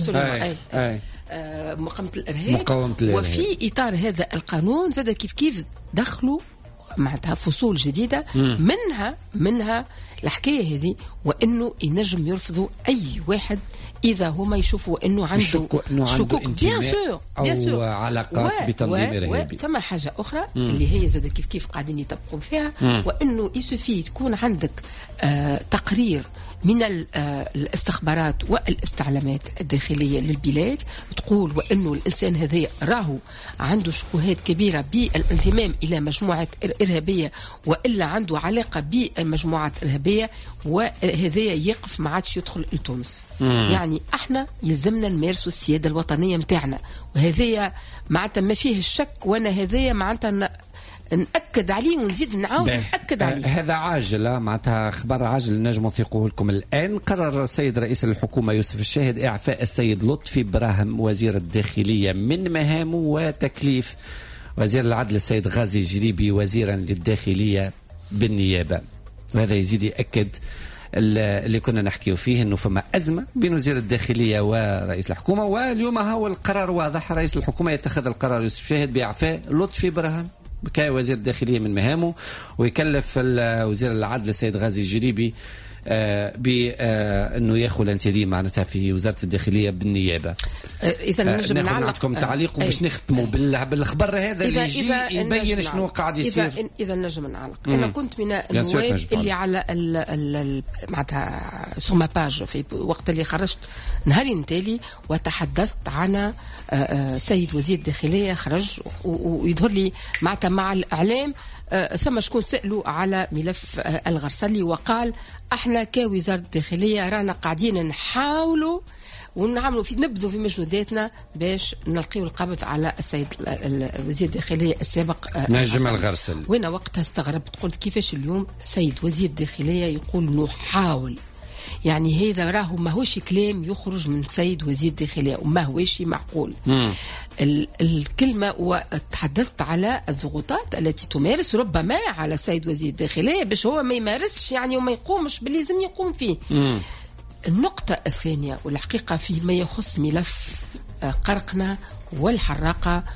مقاومة الإرهاب. وفي إطار هذا القانون زاد كيف كيف دخلوا معناتها فصول جديدة، منها منها الحكاية هذه، وإنه ينجم يرفضوا أي واحد إذا هما يشوفوا إنه عنده شكوك بيان سور أو علاقات بتنظيم إرهابي. فما حاجة أخرى مم. اللي هي زاد كيف كيف قاعدين يطبقوا فيها، مم. وإنه يسوفي تكون عندك آه تقرير من الاستخبارات والاستعلامات الداخلية للبلاد تقول وأنه الإنسان هذا راهو عنده شبهات كبيرة بالانضمام إلى مجموعة إرهابية وإلا عنده علاقة بمجموعات إرهابية، وهذا يقف ما عادش يدخل لتونس. يعني احنا يلزمنا نمارسوا السيادة الوطنية متاعنا، وهذا معناتها ما فيه الشك، وانا هذا معناتها نأكد عليه ونزيد نعاود نأكد عليه. هذا عاجل، معناتها خبر عاجل نجم نثيقوه لكم الآن. قرر السيد رئيس الحكومة يوسف الشاهد إعفاء السيد لطفي براهم وزير الداخلية من مهامه وتكليف وزير العدل السيد غازي الجريبي وزيرا للداخلية بالنيابة. وهذا يزيد يأكد اللي كنا نحكيه فيه، انه فما ازمه بين وزير الداخليه ورئيس الحكومه، واليوم هو القرار واضح، رئيس الحكومه يتخذ القرار يوسف شاهد باعفاء لطفي براهم كوزير الداخليه من مهامه، ويكلف وزير العدل السيد غازي الجريبي آه بانه ياخذ الانتريم معناتها في وزاره الداخليه بالنيابه. اذا نجم نعلق عندكم تعليق باش نختموا بالخبر هذا اللي يجي يبين شنو قاعد يصير. اذا اذا نجم نعلق، انا كنت من النواب اللي على معناتها سو ما باج في وقت اللي خرجت نهارين تالي وتحدثت عن سيد وزير الداخليه خرج ويظهر لي معناتها مع الاعلام ثم شكون سألوا على ملف الغرسلي وقال احنا كوزارة الداخلية رانا قاعدين نحاولوا ونعملوا في نبذوا في مجهوداتنا باش نلقيوا القبض على السيد وزير الداخلية السابق نجم الغرسلي. وانا وقتها استغربت، قلت كيفاش اليوم سيد وزير الداخلية يقول نحاول؟ يعني هذا راهو ما هوش كلام يخرج من سيد وزير الداخلية وما هوش معقول. مم. الكلمة وتحدثت على الضغوطات التي تمارس ربما على السيد وزير الداخلية باش هو ما يمارسش يعني وما يقومش باللي لازم يقوم فيه. مم. النقطة الثانية والحقيقة فيما يخص ملف قرقنا والحراقة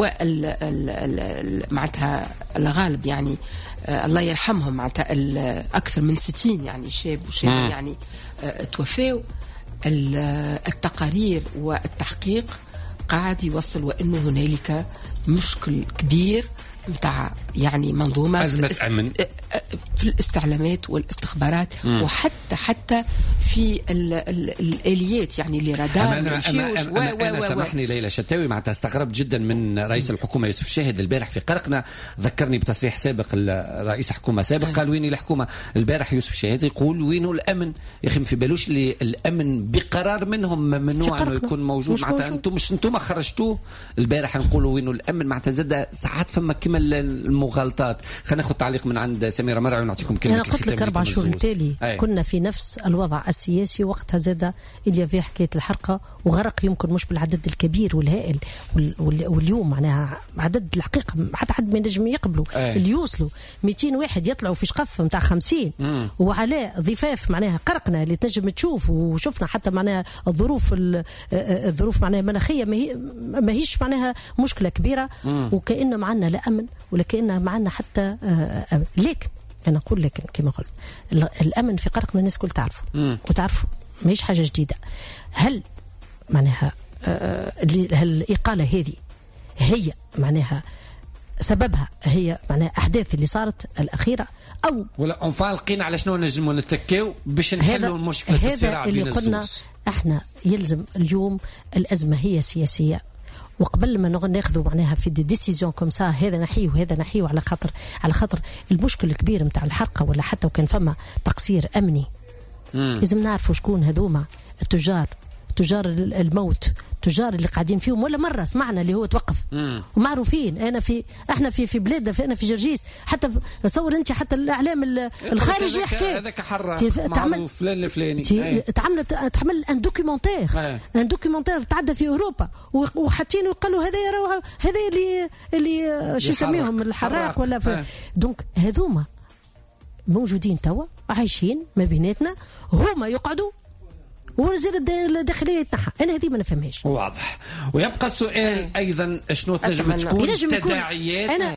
وال معناتها الغالب يعني آه الله يرحمهم معناتها أكثر من ستين يعني شاب وشابة يعني آه توفوا. التقارير والتحقيق قاعد يوصل وأنه هنالك مشكل كبير متاع يعني منظومة أزمة أمن في الاستعلامات والاستخبارات. مم. وحتى حتى في ال ال الاليات، يعني اللي رادار أنا, أنا, أنا, أنا, أنا سامحني ليلى شتاوي معناتها استغربت جدا من رئيس الحكومه يوسف الشاهد البارح في قرقنا. ذكرني بتصريح سابق رئيس حكومه سابق قال وين الحكومه البارح يوسف الشاهد يقول وينه الامن يا اخي. ما في بالوش اللي الامن بقرار منهم ممنوع انه يكون موجود معناتها. انتم مش انتم خرجتوه البارح نقولوا وينه الامن معناتها زاد ساعات فما كما المغالطات. خلينا ناخذ تعليق من عند سميره مرعي ونعطيكم كلمه. انا قلت لك اربع شهور التالي أي. كنا في نفس الوضع السياسي وقتها زاد اللي في حكايه الحرقه وغرق، يمكن مش بالعدد الكبير والهائل واليوم معناها عدد الحقيقه حتى حد ما ينجم يقبلوا أي. اللي يوصلوا مئتين واحد يطلعوا في شقف نتاع خمسين مم. وعلى ضفاف معناها قرقنا اللي تنجم تشوف، وشفنا حتى معناها الظروف الظروف معناها مناخيه ما هيش معناها مشكله كبيره مم. وكأن معنا لا امن ولا كأن معنا حتى لكن انا اقول لكن كما قلت الامن في قرقنا الناس كل تعرفه وتعرفوا ماهيش حاجه جديده. هل معناها الاقاله هذه هي معناها سببها هي معناها احداث اللي صارت الاخيره او ولا انفالقين على شنو نجموا نتكيو باش نحلوا مشكله الصراع بين الزوج؟ قلنا احنا يلزم اليوم الازمه هي سياسيه، وقبل ما ناخذوا معناها في دي ديسيزيون كوم سا هذا نحيه وهذا نحيه على خاطر على خاطر المشكل الكبير نتاع الحرقه ولا حتى وكان فما تقصير امني مم. لازم نعرفوا شكون هذوما التجار تجار الموت تجار اللي قاعدين فيهم. ولا مره سمعنا اللي هو توقف مم. ومعروفين. انا في احنا في في بلاد انا في جرجيس حتى تصور انت حتى الاعلام الخارجي يحكي هذاك حره معروف فلان الفلاني تعملت تعمل ان دوكيومونتير ان دوكيومونتير تعدى في اوروبا وحاطين وقالوا هذا يراوها هذا اللي اللي شو يسميهم الحراق ولا في دونك هذوما موجودين توا عايشين ما بيناتنا هما يقعدوا وزير الداخليه يتنحى. انا هذه ما نفهمهاش. واضح. ويبقى السؤال ايضا شنو تنجم تكون تداعيات